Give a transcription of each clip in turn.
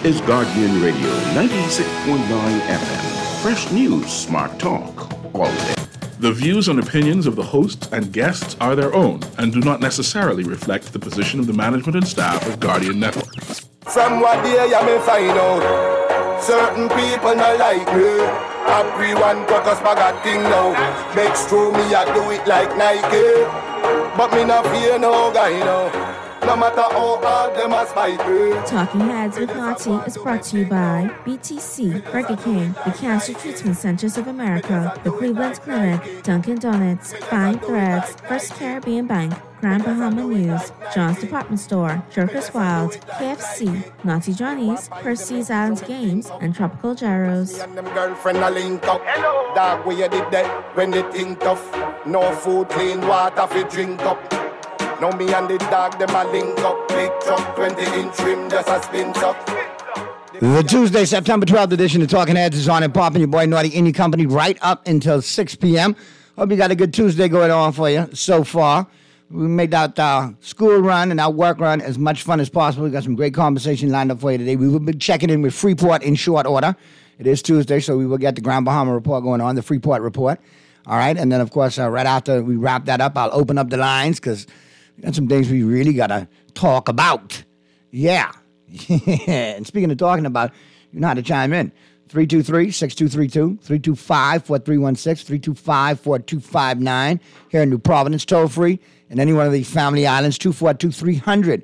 is Guardian Radio 96.9 FM. Fresh news, smart talk, all day. The views and opinions of the hosts and guests are their own and do not necessarily reflect the position of the management and staff of Guardian Network. From what day you may find out, certain people not like me. Everyone got us bag a thing now. Makes true me I do it like Nike, but me not fear no guy now. No matter how hard them a spite me. Talking Heads with Naughty is brought to you by BTC, Burger King, the Cancer Treatment Centers of America, the Cleveland Clinic, Dunkin' Donuts, Fine Threads, First Caribbean Bank, Grand Bahama News, John's Department Store, Jerkers Wild, KFC, Naughty Johnny's, Percy's Island Games, and Tropical Gyros. And them girlfriend a link up. Dog where you did that when they think tough. No food, clean water fi drink up. Now me and the dog, them a link up. Big truck, 20-inch rim, just a spin up. The Tuesday, September 12th edition of Talking Heads is on and popping. Your boy Naughty in your company right up until 6 p.m. Hope you got a good Tuesday going on for you so far. We made that school run and our work run as much fun as possible. We got some great conversation lined up for you today. We will be checking in with Freeport in short order. It is Tuesday, so we will get the Grand Bahama report going on, the Freeport report. All right, and then, of course, right after we wrap that up, I'll open up the lines because we got some things we really got to talk about. Yeah. And speaking of talking about, you know how to chime in. 323-6232, 325-4316, 325-4259. Here in New Providence, toll free. In any one of these family islands, 242-300-5720,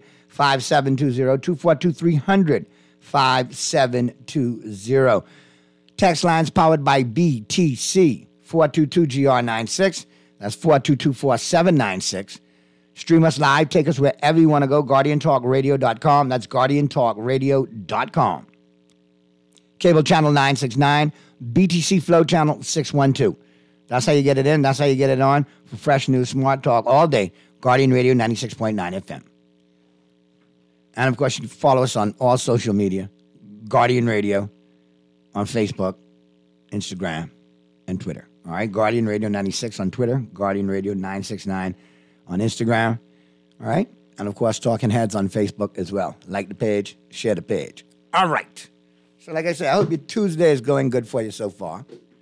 242-300-5720. Text lines powered by BTC, 422-GR96. That's 422-4796. Stream us live. Take us wherever you want to go. GuardianTalkRadio.com. That's GuardianTalkRadio.com. Cable channel 969. BTC Flow channel 612. That's how you get it in. That's how you get it on for fresh news, smart talk all day. Guardian Radio 96.9 FM. And, of course, you can follow us on all social media. Guardian Radio on Facebook, Instagram, and Twitter. All right? Guardian Radio 96 on Twitter. Guardian Radio 969 on Instagram, all right? And, of course, Talking Heads on Facebook as well. Like the page, share the page. All right. So, like I said, I hope your Tuesday is going good for you so far.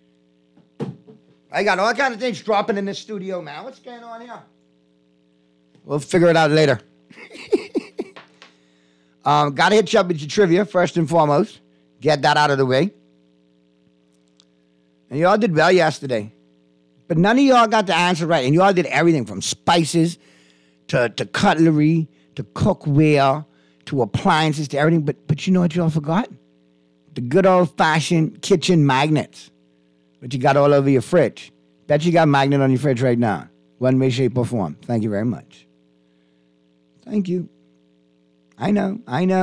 I got all kinds of things dropping in the studio, man. What's going on here? We'll figure it out later. Got to hit you up with your trivia, first and foremost. Get that out of the way. And y'all did well yesterday. But none of y'all got the answer right. And y'all did everything from spices to cutlery to cookware to appliances to everything. But you know what y'all forgot? The good old-fashioned kitchen magnets, which you got all over your fridge. Bet you got a magnet on your fridge right now. One way, shape, or form. Thank you very much. Thank you. I know.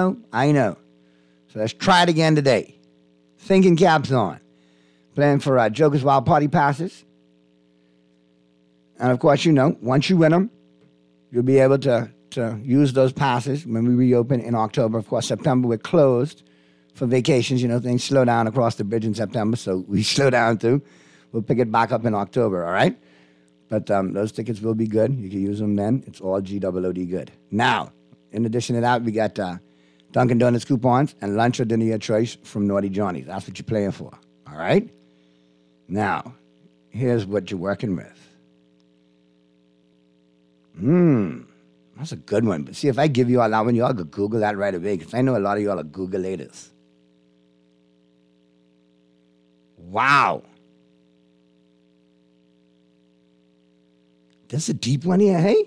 So let's try it again today. Thinking caps on. Playing for Joker's Wild Party passes. And, of course, you know, once you win them, you'll be able to use those passes when we reopen in October. Of course, September, we're closed for vacations. You know, things slow down across the bridge in September, so we slow down too. We'll pick it back up in October, all right? But those tickets will be good. You can use them then. It's all GOOD good. Now, in addition to that, we got Dunkin' Donuts coupons and lunch or dinner your choice from Naughty Johnny's. That's what you're playing for, all right? Now, here's what you're working with. That's a good one. But see, if I give you all that one, y'all could Google that right away, because I know a lot of y'all are Googleators. Wow. That's a deep one here, hey?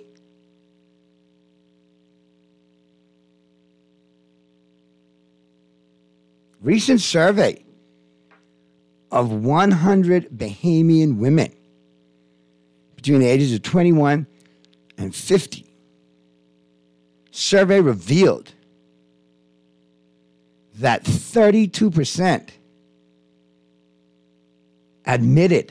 Recent survey of 100 Bahamian women between the ages of 21 and 50. Survey revealed that 32% admitted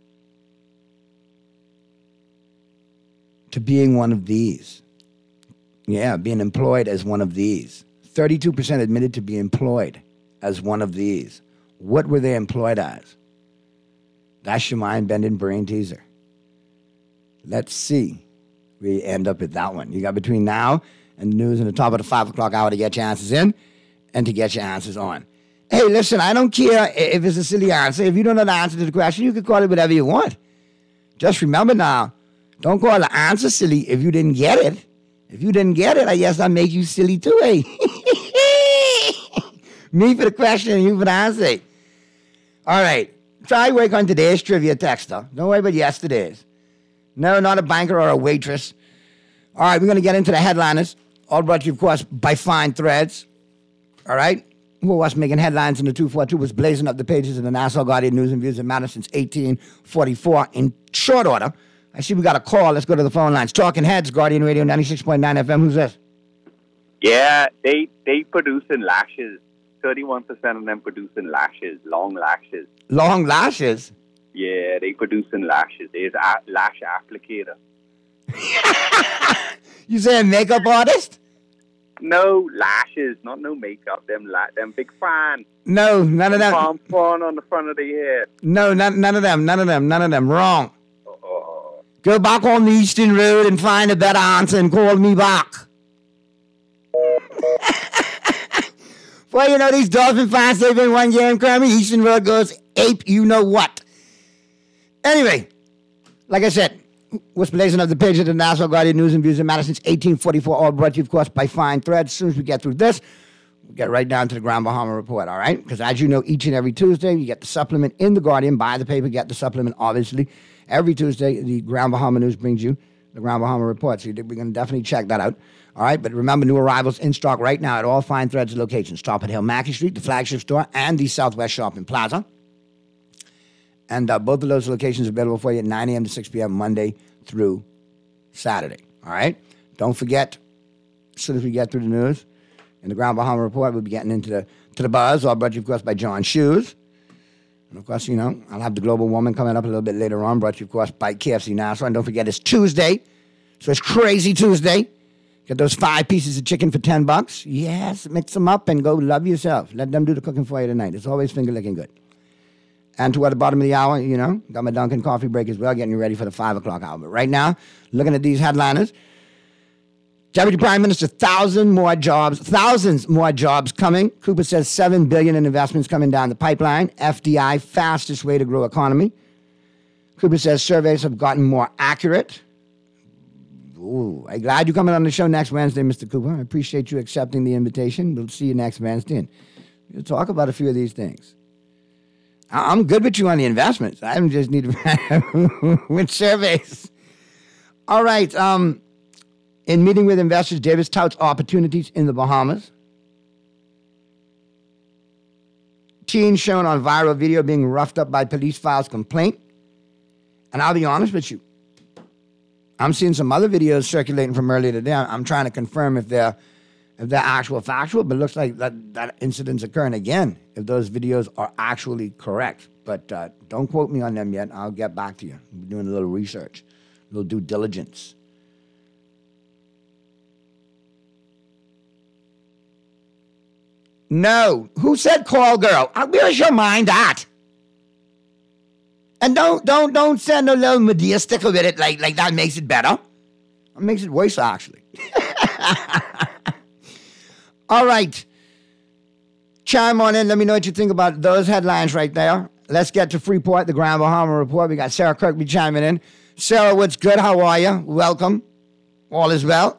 to being one of these. Yeah, being employed as one of these. 32% admitted to be employed as one of these. What were they employed as? That's your mind-bending brain teaser. Let's see where you end up with that one. You got between now and the news and the top of the 5 o'clock hour to get your answers in. and to get your answers on. Hey, listen, I don't care if it's a silly answer. If you don't know the answer to the question, you can call it whatever you want. Just remember now, don't call the answer silly if you didn't get it. If you didn't get it, I guess I make you silly too, eh? Me for the question and you for the answer. All right. Try work on today's trivia text, though. Don't worry about yesterday's. No, not a banker or a waitress. All right, we're going to get into the headliners. All brought to you, of course, by Fine Threads. All right? Who was making headlines in the 242 was blazing up the pages of the Nassau Guardian News and Views that matter since 1844 in short order. I see we got a call. Let's go to the phone lines. Talking Heads, Guardian Radio 96.9 FM. Who's this? Yeah, they produce in lashes. 31% of them produce in lashes, long lashes. Long lashes? Yeah, they produce in lashes. There's a lash applicator. You say a makeup artist? No lashes, not no makeup. Them big fan. No, none of them. Pompon on the front of their head. No, none of them. Wrong. Go back on the Eastern Road and find a better answer and call me back. Well, you know, these Dolphin fans, they've been one game cramming. Eastern Road goes ape, you know what. Anyway, like I said, what's blazing up the page of the Nassau Guardian News and Views in Madison since 1844, all brought to you, of course, by Fine Threads. As soon as we get through this, we'll get right down to the Grand Bahama Report, all right? Because as you know, each and every Tuesday, you get the supplement in the Guardian. Buy the paper, get the supplement, obviously. Every Tuesday, the Grand Bahama News brings you the Grand Bahama Report. So we're going to definitely check that out. All right, but remember, new arrivals in stock right now at all Fine Threads locations. Top at Hill Mackey Street, the flagship store, and the Southwest Shopping Plaza. And both of those locations are available for you at 9 a.m. to 6 p.m. Monday through Saturday. All right? Don't forget, as soon as we get through the news, in the Grand Bahama Report, we'll be getting into the buzz, all brought to you, of course, by John Shoes. And, of course, you know, I'll have the Global Woman coming up a little bit later on, brought to you, of course, by KFC Nassau. And don't forget, it's Tuesday, so it's Crazy Tuesday. Get those 5 pieces of chicken for $10. Yes, mix them up and go love yourself. Let them do the cooking for you tonight. It's always finger-licking good. And toward the bottom of the hour, you know, got my Dunkin' coffee break as well, getting you ready for the 5 o'clock hour. But right now, looking at these headliners, Deputy Prime Minister, thousands more jobs coming. Cooper says $7 billion in investments coming down the pipeline. FDI, fastest way to grow economy. Cooper says surveys have gotten more accurate. Ooh, I'm glad you're coming on the show next Wednesday, Mr. Cooper. I appreciate you accepting the invitation. We'll see you next Wednesday, and we'll talk about a few of these things. I'm good with you on the investments. I just need to with surveys. All right. In meeting with investors, Davis touts opportunities in the Bahamas. Teen shown on viral video being roughed up by police files complaint. And I'll be honest with you. I'm seeing some other videos circulating from earlier today. I'm trying to confirm if they're actual factual, but it looks like that incident's occurring again, if those videos are actually correct. But don't quote me on them yet. I'll get back to you. I'm doing a little research, a little due diligence. No. Who said call girl? Where's your mind at? And don't send a little Medea sticker with it like that makes it better. It makes it worse, actually. All right. Chime on in. Let me know what you think about those headlines right there. Let's get to Freeport, the Grand Bahama Report. We got Sarah Kirkby chiming in. Sarah, what's good? How are you? Welcome. All is well?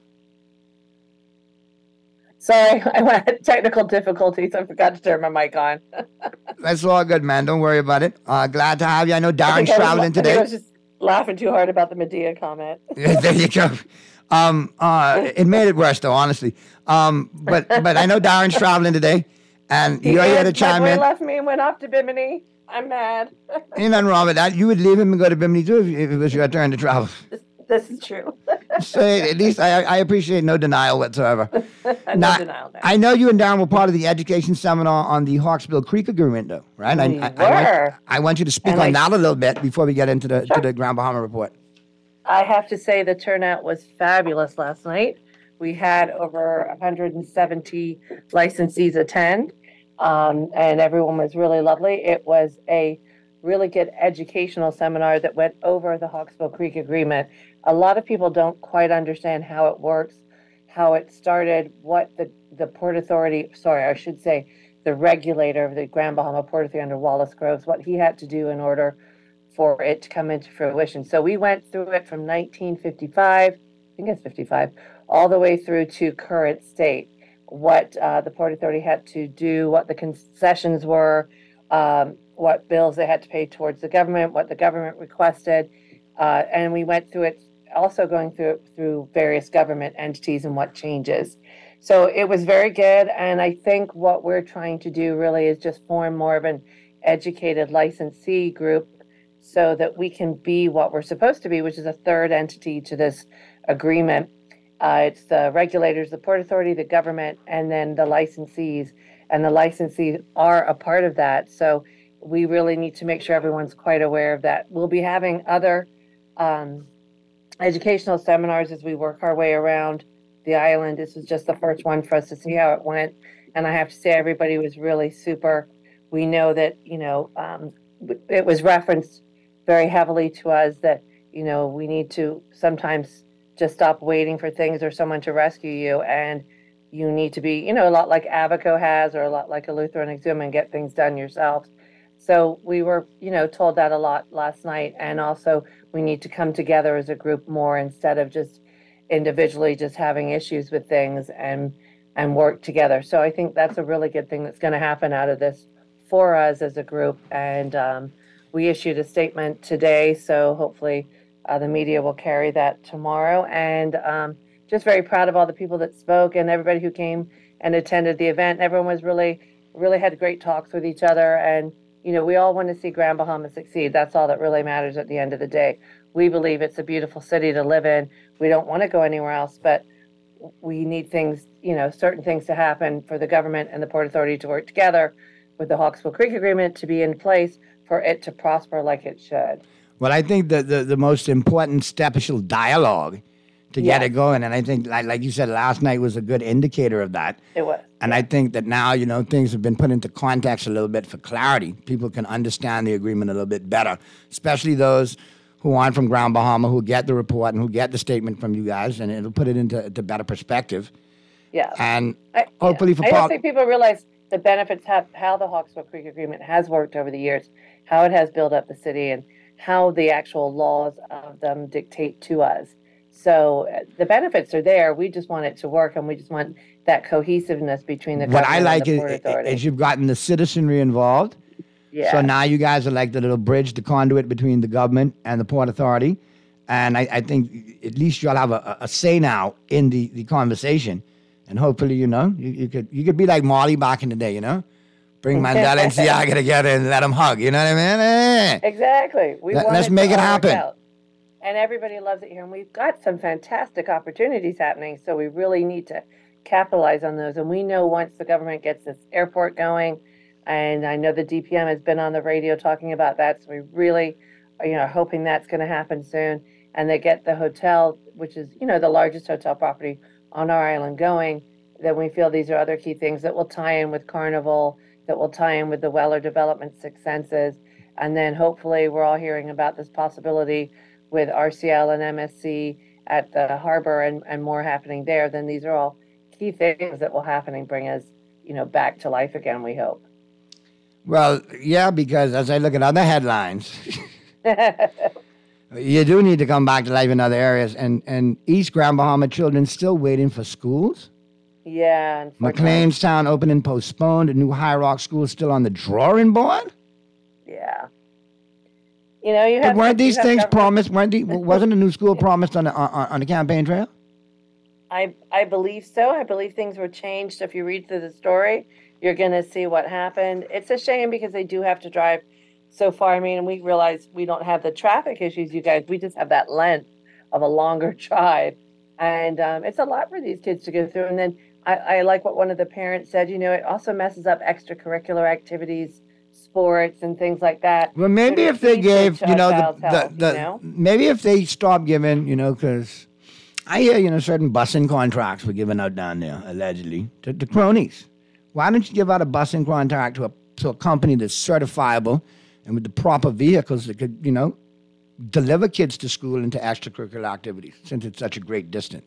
Sorry, I had technical difficulties. I forgot to turn my mic on. That's all good, man. Don't worry about it. Glad to have you. I know Darren's traveling today. I was just laughing too hard about the Medea comment. There you go. It made it worse, though, honestly. But I know Darren's traveling today, and you're here to chime in. He left me and went off to Bimini. I'm mad. Ain't nothing wrong with that. You would leave him and go to Bimini, too, if it was your turn to travel. This is true. So at least I appreciate no denial whatsoever. No denial. No. I know you and Darren were part of the education seminar on the Hawksbill Creek Agreement, though, right? I want you to speak on that a little bit before we get into the Grand Bahama Report. I have to say the turnout was fabulous last night. We had over 170 licensees attend, and everyone was really lovely. It was a really good educational seminar that went over the Hawksbill Creek Agreement. A lot of people don't quite understand how it works, how it started, what the Port Authority, the regulator of the Grand Bahama Port Authority under Wallace Groves, what he had to do in order for it to come into fruition. So we went through it from 1955, I think it's 55, all the way through to current state. What the Port Authority had to do, what the concessions were, what bills they had to pay towards the government, what the government requested, and we went through it, also going through it through various government entities and what changes. So it was very good, and I think what we're trying to do really is just form more of an educated licensee group so that we can be what we're supposed to be, which is a third entity to this agreement. It's the regulators, the Port Authority, the government, and then the licensees. And the licensees are a part of that. So we really need to make sure everyone's quite aware of that. We'll be having other educational seminars as we work our way around the island. This was just the first one for us to see how it went. And I have to say, everybody was really super. We know that, it was referenced very heavily to us that, we need to sometimes just stop waiting for things or someone to rescue you. And you need to be, a lot like Abaco has, or a lot like a Lutheran Exhum, and get things done yourselves. So we were, told that a lot last night. And also we need to come together as a group more instead of just individually just having issues with things and work together. So I think that's a really good thing that's going to happen out of this for us as a group. And we issued a statement today, so hopefully the media will carry that tomorrow. And just very proud of all the people that spoke and everybody who came and attended the event. Everyone was really had great talks with each other. And, we all want to see Grand Bahama succeed. That's all that really matters at the end of the day. We believe it's a beautiful city to live in. We don't want to go anywhere else, but we need things, certain things to happen for the government and the Port Authority to work together with the Hawksbill Creek Agreement to be in place for it to prosper like it should. Well, I think the most important step is dialogue to get it going. And I think, like you said, last night was a good indicator of that. It was. And I think that now, things have been put into context a little bit for clarity. People can understand the agreement a little bit better, especially those who aren't from Grand Bahama, who get the report and who get the statement from you guys, and it'll put it into better perspective. Yeah. And hopefully I don't think people realize the benefits how the Hawksbill Creek Agreement has worked over the years, how it has built up the city, and how the actual laws of them dictate to us. So the benefits are there. We just want it to work, and we just want that cohesiveness between the government and the Port Authority. Is you've gotten the citizenry involved. Yeah. So now you guys are like the little bridge, the conduit between the government and the Port Authority. And I think at least you'll have a say now in the conversation. And hopefully, you could be like Marley back in the day, Bring Mandela and Siaga together and let them hug. You know what I mean? Exactly. Let's make it happen. And everybody loves it here. And we've got some fantastic opportunities happening. So we really need to capitalize on those. And we know once the government gets this airport going, and I know the DPM has been on the radio talking about that. So we really are, hoping that's going to happen soon. And they get the hotel, which is, the largest hotel property on our island going. Then we feel these are other key things that will tie in with Carnival, that will tie in with the Weller Development Six Senses. And then hopefully we're all hearing about this possibility with RCL and MSC at the harbor and more happening there. Then these are all key things that will happen and bring us, back to life again, we hope. Well, yeah, because as I look at other headlines, you do need to come back to life in other areas. And East Grand Bahama children still waiting for schools. Yeah. McLeanstown opening postponed. A new High Rock school is still on the drawing board. Yeah. You have. Weren't these things promised? Wasn't a new school promised on the campaign trail? I believe so. I believe things were changed. If you read through the story, you're going to see what happened. It's a shame because they do have to drive so far. I mean, we realize we don't have the traffic issues, you guys. We just have that length of a longer drive. And it's a lot for these kids to go through. And then I like what one of the parents said, it also messes up extracurricular activities, sports and things like that. Well, maybe if they gave, maybe if they stopped giving, because I hear, certain busing contracts were given out down there, allegedly, to cronies. Why don't you give out a busing contract to a company that's certifiable and with the proper vehicles that could, deliver kids to school into extracurricular activities, since it's such a great distance?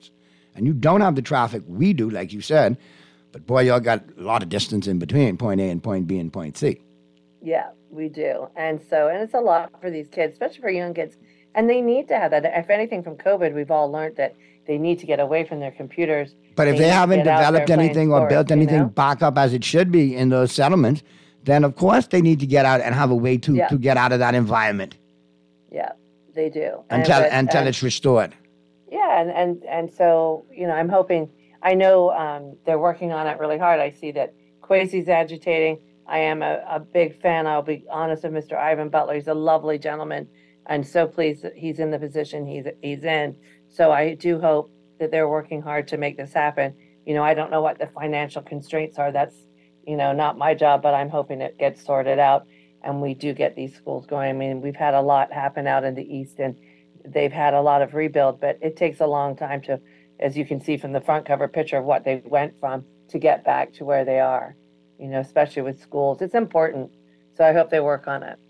and you don't have the traffic we do, like you said, but boy, y'all got a lot of distance in between point A and point B and point C. Yeah, we do. And it's a lot for these kids, especially for young kids. And they need to have that. If anything from COVID, we've all learned that they need to get away from their computers. But if they haven't developed anything or built anything back up as it should be in those settlements, then of course they need to get out and have a way to get out of that environment. Yeah, they do. Until it's restored. Yeah, and so, I'm hoping, I know they're working on it really hard. I see that Kwesi's agitating. I am a big fan, I'll be honest, of Mr. Ivan Butler. He's a lovely gentleman, and so pleased that he's in the position he's in. So I do hope that they're working hard to make this happen. I don't know what the financial constraints are. That's, not my job, but I'm hoping it gets sorted out and we do get these schools going. I mean, we've had a lot happen out in the East, and they've had a lot of rebuild, but it takes a long time to, as you can see from the front cover picture of what they went from, to get back to where they are, especially with schools. It's important. So I hope they work on it.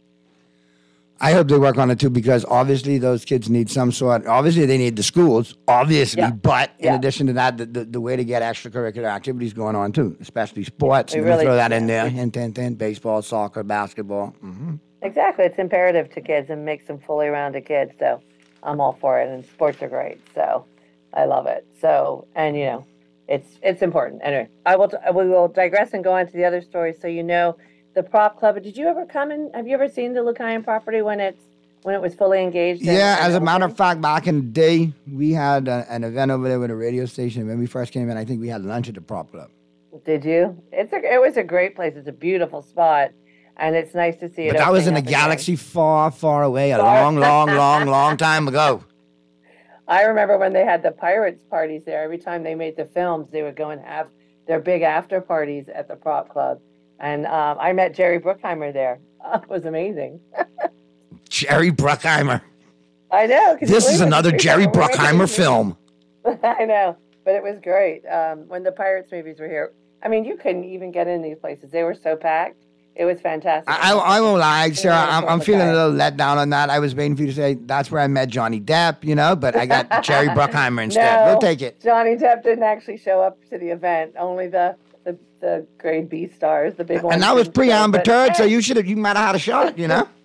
I hope they work on it too, because obviously those kids need obviously they need the schools, obviously, but in addition to that, the way to get extracurricular activities going on too, especially sports. You really throw that in there, hint, baseball, soccer, basketball. Mm-hmm. Exactly. It's imperative to kids and makes them fully rounded kids. So I'm all for it, and sports are great. So I love it. So, and it's important. Anyway, we will digress and go on to the other stories. So the prop club. Did you ever have you ever seen the Lucayan property when it was fully engaged? Yeah, as a matter of fact, back in the day, we had an event over there with a radio station. When we first came in, I think we had lunch at the prop club. Did you? It was a great place. It's a beautiful spot, and it's nice to see it. But that was in a galaxy far, far away, a long time ago. I remember when they had the Pirates parties there. Every time they made the films, they would go and have their big after parties at the prop club. And I met Jerry Bruckheimer there. It was amazing. Jerry Bruckheimer. I know. This is another Jerry Bruckheimer film. I know, but it was great. When the Pirates movies were here, I mean, you couldn't even get in these places. They were so packed. It was fantastic. I won't lie, Sarah. I'm feeling a little let down on that. I was waiting for you to say that's where I met Johnny Depp, but I got Jerry Bruckheimer instead. We'll take it. Johnny Depp didn't actually show up to the event. Only the grade B stars, the big ones. And that was pre-Amber Turd, so you might have had a shot,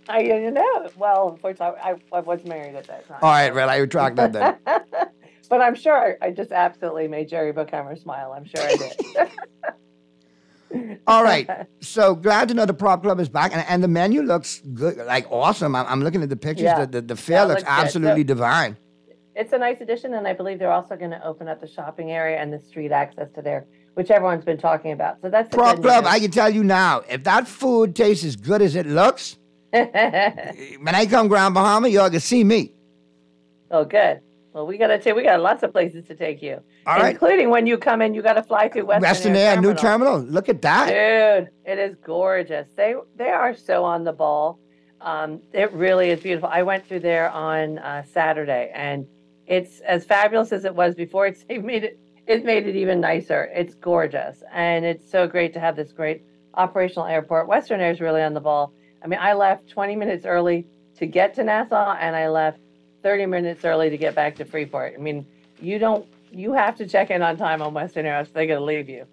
Well, unfortunately, I was married at that time. All right, well, I retract that then. But I'm sure I just absolutely made Jerry Bruckheimer smile. I'm sure I did. All right. So glad to know the prop club is back, and the menu looks good, like awesome. I'm looking at the pictures. Yeah. The fare looks absolutely divine. It's a nice addition, and I believe they're also going to open up the shopping area and the street access to there, which everyone's been talking about. So that's the prop club. I can tell you now, if that food tastes as good as it looks, when I come Grand Bahama, y'all can see me. Oh, good. Well, we got lots of places to take you. All right. Including when you come in, you got to fly through Western Air New Terminal. Look at that. Dude, it is gorgeous. They are so on the ball. It really is beautiful. I went through there on Saturday, and it's as fabulous as it was before. It made it even nicer. It's gorgeous, and it's so great to have this great operational airport. Western Air is really on the ball. I mean, I left 20 minutes early to get to Nassau, and I left 30 minutes early to get back to Freeport. I mean, you have to check in on time on Western Air, so they're going to leave you.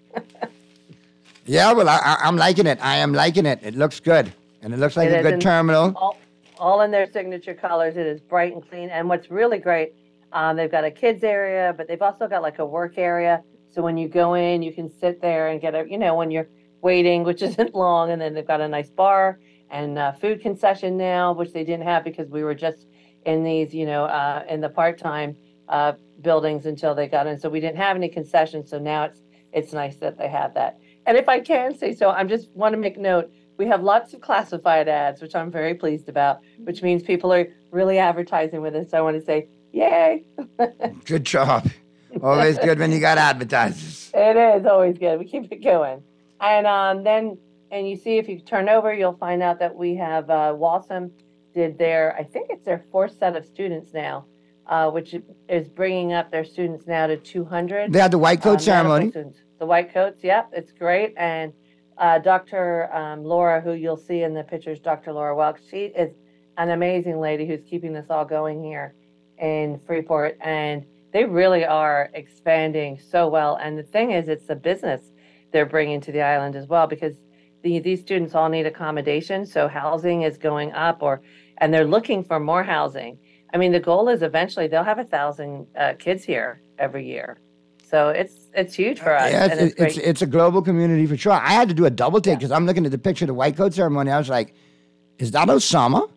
Yeah, well, I'm liking it. I am liking it. It looks good. And it looks like a good terminal. All in their signature colors. It is bright and clean. And what's really great, they've got a kids area, but they've also got like a work area. So when you go in, you can sit there and get when you're waiting, which isn't long. And then they've got a nice bar and food concession now, which they didn't have because we were just in these, in the part-time buildings until they got in. So we didn't have any concessions. So now it's nice that they have that. And if I can say so, I just want to make note, we have lots of classified ads, which I'm very pleased about, which means people are really advertising with us. So I want to say, yay. Good job. Always good when you got advertisers. It is always good. We keep it going. And then you see, if you turn over, you'll find out that we have Walsum did I think it's their fourth set of students now, which is bringing up their students now to 200. They had the white coat ceremony. The white coats, yep, it's great. And Dr. Laura, who you'll see in the pictures, Dr. Laura Welk, she is an amazing lady who's keeping this all going here in Freeport. And they really are expanding so well. And the thing is, it's the business they're bringing to the island as well, because these students all need accommodation. So housing is going up, and they're looking for more housing. I mean, the goal is eventually they'll have 1,000 kids here every year. So it's huge for us. Yeah, and it's a global community for sure. I had to do a double take because I'm looking at the picture of the white coat ceremony. I was like, is that Osama?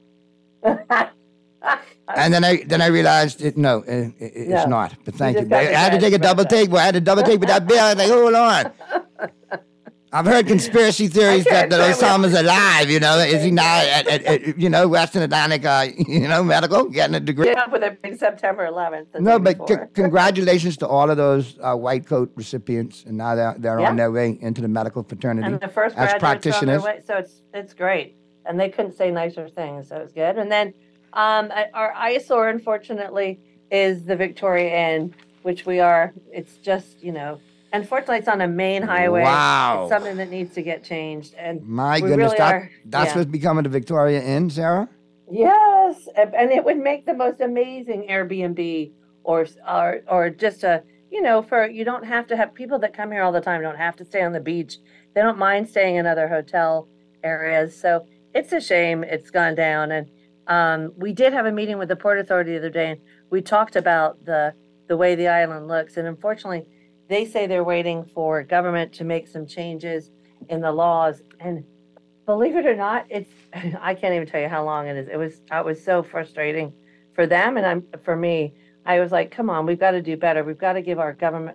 And then I realized it's not. But thank you. I had to take a double take. I had to double take with that bill. I was like, hold on. I've heard conspiracy theories that Osama's alive. Is he now at Western Atlantic, medical, getting a degree? Yeah, with a big September 11th. No, but congratulations to all of those white coat recipients, and now they're on their way into the medical fraternity and the first as practitioners. So it's great, and they couldn't say nicer things, so it's good. And then our eyesore, unfortunately, is the Victoria Inn, which we are. It's just unfortunately, it's on a main highway. Wow. It's something that needs to get changed. And my goodness, that's what's becoming the Victoria Inn, Sarah? Yes. And it would make the most amazing Airbnb or just you don't have to have people that come here all the time don't have to stay on the beach. They don't mind staying in other hotel areas. So it's a shame it's gone down. And we did have a meeting with the Port Authority the other day, and we talked about the way the island looks. And unfortunately, they say they're waiting for government to make some changes in the laws. And believe it or not, I can't even tell you how long it is. It was so frustrating for them and for me. I was like, come on, we've got to do better. We've got to give our government,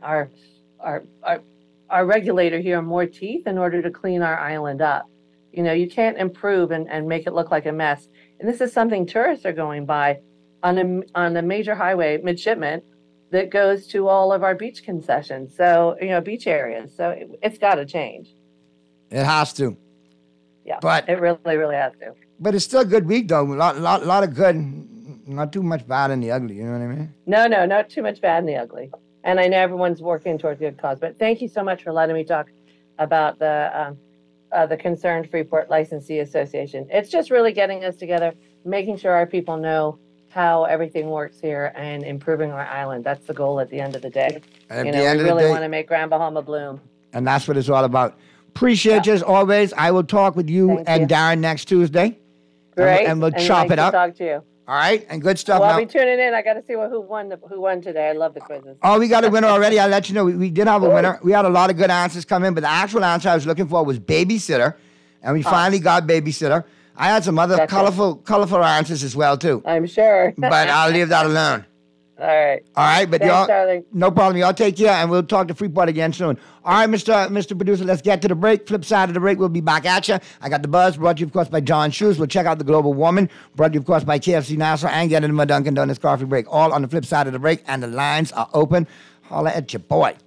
our regulator here more teeth in order to clean our island up. You can't improve and make it look like a mess. And this is something tourists are going by on a major highway, midshipman, that goes to all of our beach concessions. So, beach areas. So it's got to change. It has to. Yeah, but it really, really has to. But it's still a good week, though. A lot of good, not too much bad in the ugly. You know what I mean? No, not too much bad in the ugly. And I know everyone's working towards a good cause. But thank you so much for letting me talk about the Concerned Freeport Licensee Association. It's just really getting us together, making sure our people know how everything works here and improving our island. That's the goal at the end of the day. We really want to make Grand Bahama bloom. And that's what it's all about. Appreciate you as always. I will talk with you and Darren next Tuesday. Great. And we'll chop it up. Talk to you. All right, and good stuff. Well, I'll be tuning in. I got to see who won today. I love the quizzes. Oh, we got a winner already. I'll let you know. We did have a winner. We had a lot of good answers come in, but the actual answer I was looking for was babysitter, and we finally got babysitter. I had some other colorful answers as well, too. I'm sure. But I'll leave that alone. All right. But thanks, darling. No problem. Y'all take care, and we'll talk to Freeport again soon. All right, Mr. Producer, let's get to the break. Flip side of the break, we'll be back at you. I got The Buzz, brought to you, of course, by John Shoes. We'll check out The Global Woman, brought to you, of course, by KFC Nassau, and get into my Dunkin' Donuts coffee break, all on the flip side of the break, and the lines are open. Holla at your boy.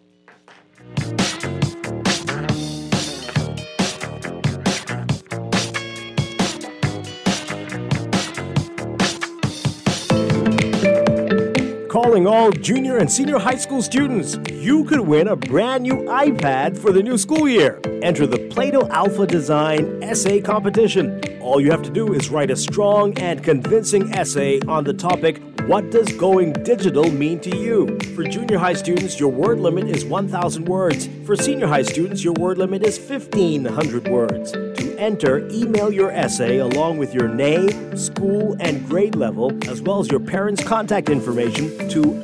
Calling all junior and senior high school students, you could win a brand new iPad for the new school year. Enter the Plato Alpha Design Essay Competition. All you have to do is write a strong and convincing essay on the topic, what does going digital mean to you? For junior high students, your word limit is 1,000 words. For senior high students, your word limit is 1,500 words. To enter, email your essay along with your name, school, and grade level, as well as your parents' contact information to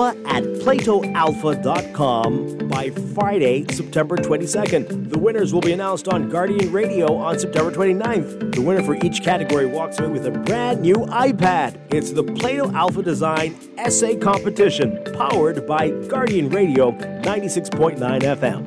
alpha@platoalpha.com by Friday, September 22nd. The winners will be announced on Guardian Radio on September 29th. The winner for each category walks away with a brand new iPad. It's the Plato Alpha Design Essay Competition, powered by Guardian Radio 96.9 FM.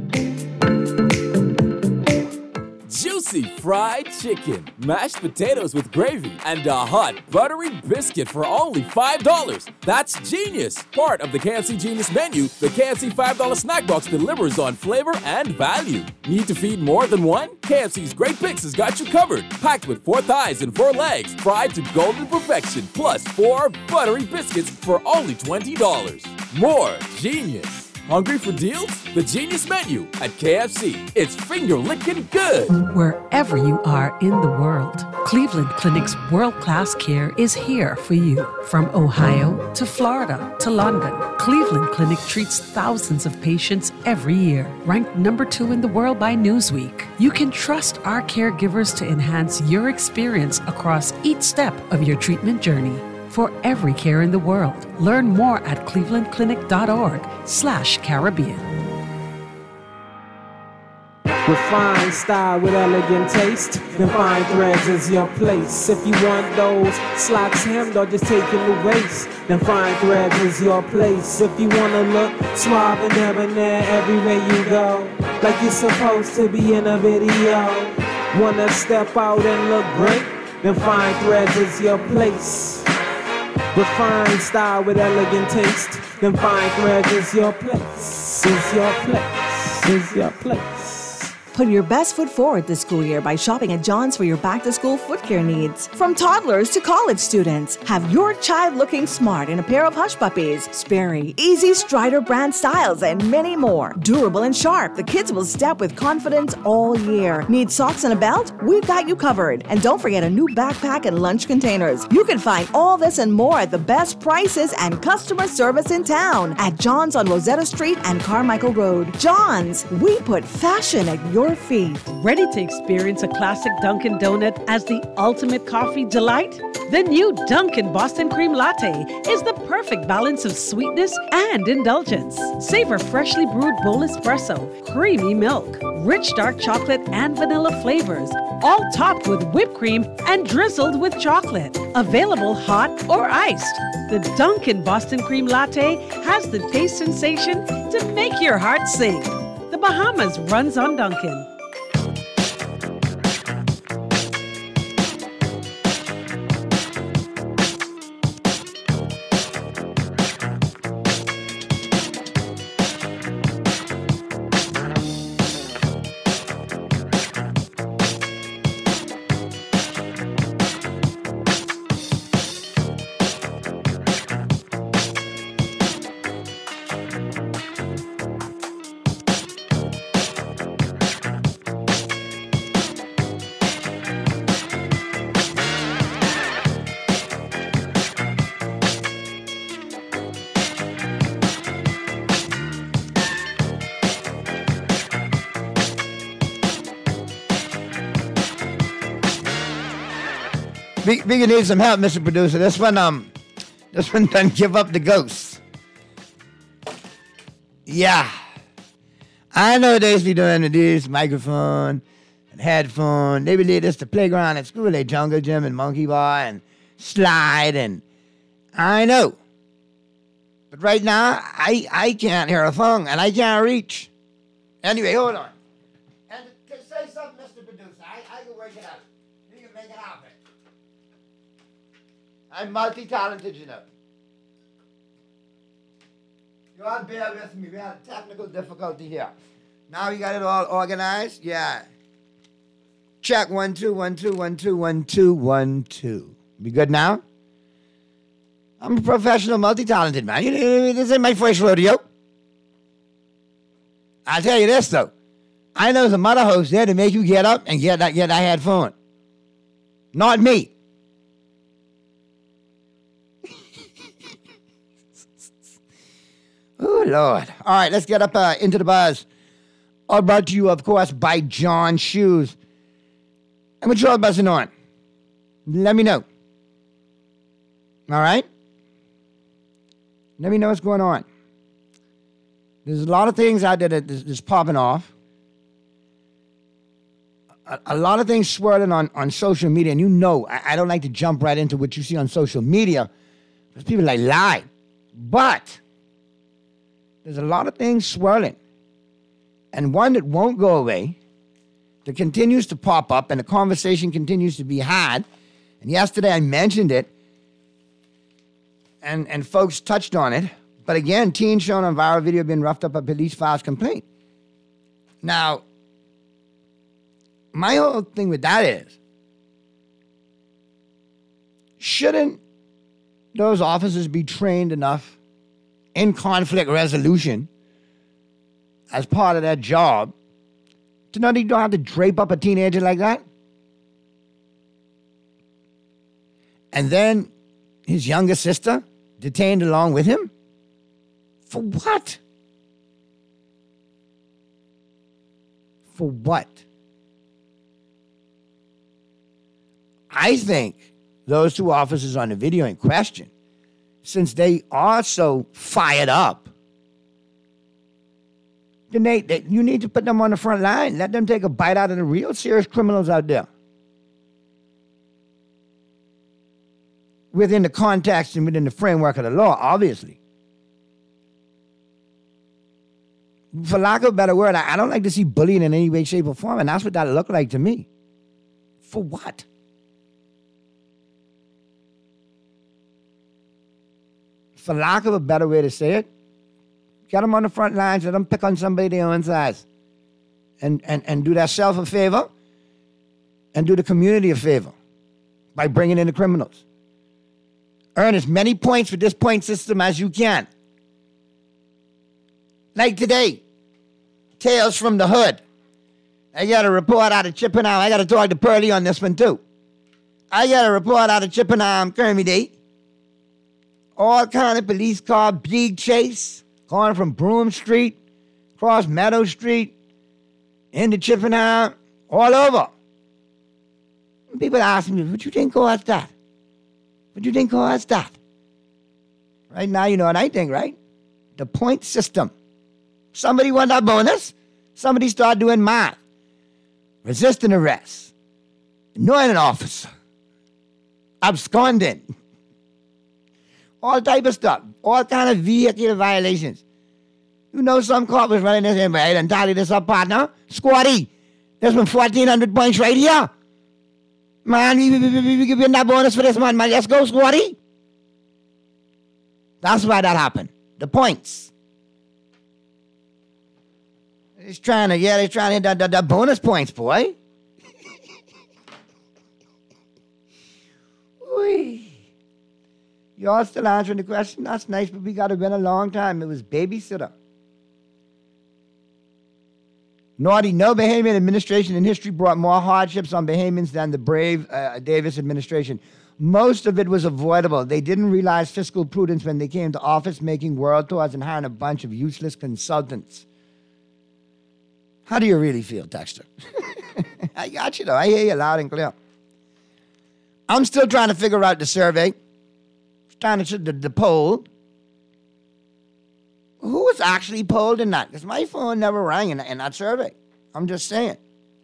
Juicy fried chicken, mashed potatoes with gravy, and a hot buttery biscuit for only $5. That's genius! Part of the KFC Genius menu, the KFC $5 snack box delivers on flavor and value. Need to feed more than one? KFC's Great Bix has got you covered. Packed with 4 thighs and 4 legs, fried to golden perfection, plus 4 buttery biscuits for only $20. More genius! Hungry for deals? The Genius Menu at KFC. It's finger-licking good. Wherever you are in the world, Cleveland Clinic's world-class care is here for you. From Ohio to Florida to London, Cleveland Clinic treats thousands of patients every year. Ranked number 2 in the world by Newsweek, you can trust our caregivers to enhance your experience across each step of your treatment journey. For every care in the world, learn more at clevelandclinic.org/Caribbean. Refined style with elegant taste. Then Fine Threads is your place. If you want those slacks hemmed or just taking the waist, then Fine Threads is your place. If you wanna look suave and debonair everywhere you go, like you're supposed to be in a video, wanna step out and look great, then Fine Threads is your place. Refined style with elegant taste, then Fine Threads is your place. Is your place. Is your place. Put your best foot forward this school year by shopping at John's for your back-to-school foot care needs. From toddlers to college students, have your child looking smart in a pair of Hush Puppies, Sperry, Easy, Strider brand styles, and many more. Durable and sharp, the kids will step with confidence all year. Need socks and a belt? We've got you covered. And don't forget a new backpack and lunch containers. You can find all this and more at the best prices and customer service in town at John's on Rosetta Street and Carmichael Road. John's, we put fashion at your feet. Ready to experience a classic Dunkin' Donut as the ultimate coffee delight? The new Dunkin' Boston Cream Latte is the perfect balance of sweetness and indulgence. Savor freshly brewed bowl espresso, creamy milk, rich dark chocolate and vanilla flavors, all topped with whipped cream and drizzled with chocolate. Available hot or iced. The Dunkin' Boston Cream Latte has the taste sensation to make your heart sing. The Bahamas runs on Dunkin'. We can need some help, Mr. Producer. This one doesn't give up the ghosts. Yeah. I know they used to be doing this microphone and headphone. They would lead us to playground at school, like Jungle Gym and Monkey Bar and Slide, and I know. But right now, I can't hear a thing, and I can't reach. Anyway, hold on. And to say something, Mr. Producer, I can work it out. You can make it happen. I'm multi-talented, you know. You all bear with me. We had a technical difficulty here. Now you got it all organized? Yeah. Check 1 2 1 2 1 2 1 2 1 2. We good now? I'm a professional, multi-talented man. This ain't my first rodeo. I'll tell you this though. I know some other hosts there to make you get up and get that headphone. Not me. Oh, Lord. All right, let's get up into the buzz. All brought to you, of course, by John Shoes. And what you all buzzing on? Let me know. All right? Let me know what's going on. There's a lot of things out there that's popping off. A lot of things swirling on social media. And you know, I don't like to jump right into what you see on social media. Because people like lie. But there's a lot of things swirling. And one that won't go away, that continues to pop up, and the conversation continues to be had. And yesterday I mentioned it, and folks touched on it. But again, teen shown on viral video being roughed up by police files complaint. Now, my whole thing with that is, shouldn't those officers be trained enough in conflict resolution as part of their job to know that you don't have to drape up a teenager like that? And then his younger sister detained along with him? For what? For what? I think those two officers on the video in question, since they are so fired up, then you need to put them on the front line. Let them take a bite out of the real serious criminals out there. Within the context and within the framework of the law, obviously. For lack of a better word, I don't like to see bullying in any way, shape, or form, and that's what that looked like to me. For what? For lack of a better way to say it, get them on the front lines, let them pick on somebody their own size. And do themselves a favor and do the community a favor by bringing in the criminals. Earn as many points with this point system as you can. Like today, Tales from the Hood. I got a report out of Chippenham. I got to talk to Pearlie on this one too. I got a report out of Chippenham, Kermit. All kind of police car, big chase, going from Broome Street, across Meadow Street, into Chippenham, all over. People ask me, what you think caused that? What you think caused that? Right now, you know what I think, right? The point system. Somebody won that bonus. Somebody started doing math. Resisting arrest. Annoying an officer. Absconding. All type of stuff. All kind of vehicular violations. You know some cop was running this in, right? And tally this up, partner. Squatty. There's been 1,400 points right here. Man, we give you that bonus for this man. Let's go, Squatty. That's why that happened. The points. They're trying to hit the bonus points, boy. You all still answering the question? That's nice, but we got to win a long time. It was babysitter. Naughty, no Bahamian administration in history brought more hardships on Bahamians than the brave Davis administration. Most of it was avoidable. They didn't realize fiscal prudence when they came to office, making world tours and hiring a bunch of useless consultants. How do you really feel, Dexter? I got you, though. I hear you loud and clear. I'm still trying to figure out the survey. Trying to the poll. Who was actually polled in that? Because my phone never rang in that survey. I'm just saying.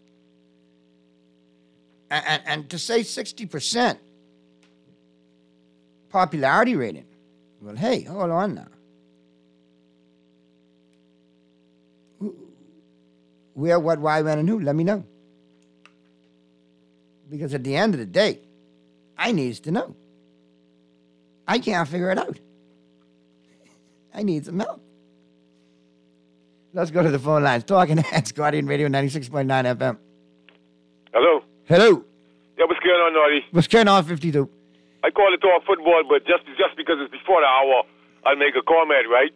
And to say 60% popularity rating, well, hey, hold on now. Where, what, why, when, and who? Let me know. Because at the end of the day, I needs to know. I can't figure it out. I need some help. Let's go to the phone lines. Talking Heads, Guardian Radio 96.9 FM. Hello. Hello. Yeah, what's going on, Naughty? What's going on, 52? I call it talk football, but just because it's before the hour, I'll make a comment, right?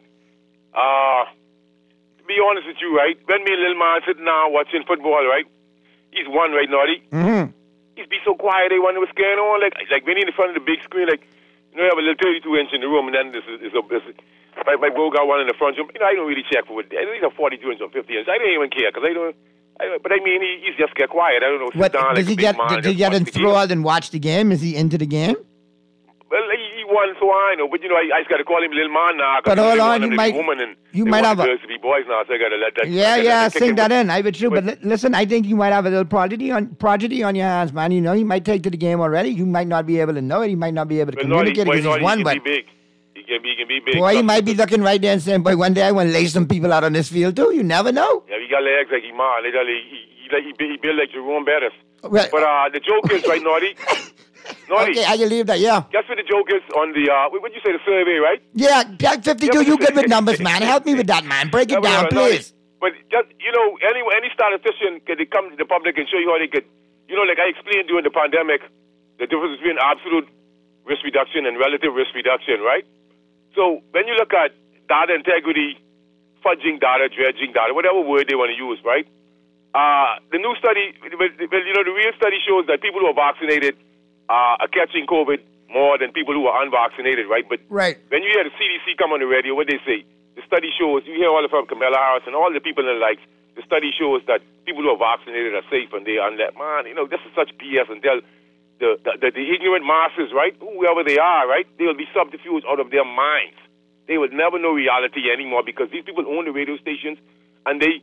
To be honest with you, right? When me and Lil Man sitting down watching football, right? He's one, right, Naughty? Mm-hmm. He's be so quiet, they wonder what's going on. Like when he's in front of the big screen, like, you know, you have a little 32-inch in the room, and then my bro got one in the front room. You know, I don't really check for it. These are 42-inch or 50-inch. I don't even care, because but I mean, he's just get quiet. I don't know. What, does he get enthralled and watch the game? Is he into the game? Well, he won, so I know. But, you know, I just got to call him Lil Man now. But hold on, you might have girls to be boys now, so I got to let that. Yeah, sing that in. I bet you. But listen, I think you might have a little prodigy on your hands, man. You know, he might take to the game already. You might not be able to know it. He might not be able to communicate because he's one. But he can be big. Boy, he might be looking right there and saying, boy, one day I want to lay some people out on this field too. You never know. Yeah, he got legs like his man. He built like Jerome Bettis. Well, but the joke is, right, Naughty? Okay, I can leave that, yeah. Guess what the joke is on the, what did you say, the survey, right? Yeah, 52, you good with numbers, man. Help me with that, man. Break it down, please. But just, you know, any statistician could come to the public and show you how they could, you know, like I explained during the pandemic, the difference between absolute risk reduction and relative risk reduction, right? So when you look at data integrity, fudging data, dredging data, whatever word they want to use, right? The new study, well, you know, the real study shows that people who are vaccinated are catching COVID more than people who are unvaccinated, right? But right. When you hear the CDC come on the radio, what they say, the study shows, you hear all of them, Kamala Harris and all the people in the likes, the study shows that people who are vaccinated are safe and they are unlet. Man, you know, this is such BS. And they'll, the ignorant masses, right, whoever they are, right, they will be subterfuged out of their minds. They will never know reality anymore because these people own the radio stations and they,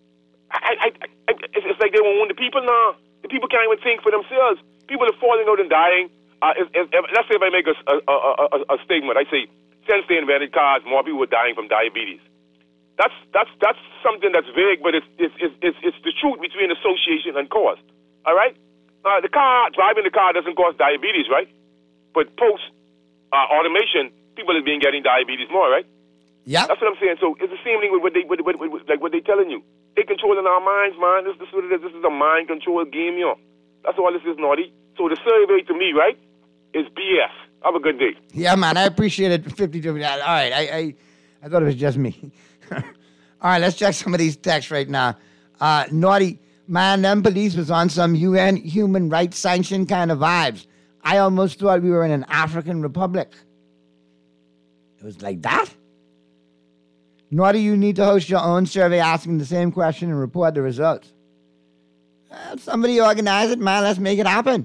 it's like they won't own the people now. The people can't even think for themselves. People are falling out and dying. Let's say if I make a statement, I say, since they invented cars, more people were dying from diabetes. That's something that's vague, but it's the truth between association and cause. All right? Driving the car doesn't cause diabetes, right? But post automation, people have been getting diabetes more, right? Yeah. That's what I'm saying. So it's the same thing with what they telling you. They controlling our minds, man. This is what it is. This is a mind control game, yo. That's all this is, Naughty. So the survey to me, right, is BS. Have a good day. Yeah, man. I appreciate it. 52. All right. I thought it was just me. All right, let's check some of these texts right now. Naughty, man, them police was on some UN human rights sanction kind of vibes. I almost thought we were in an African republic. It was like that? Naughty, you need to host your own survey asking the same question and report the results. Somebody organize it, man. Let's make it happen.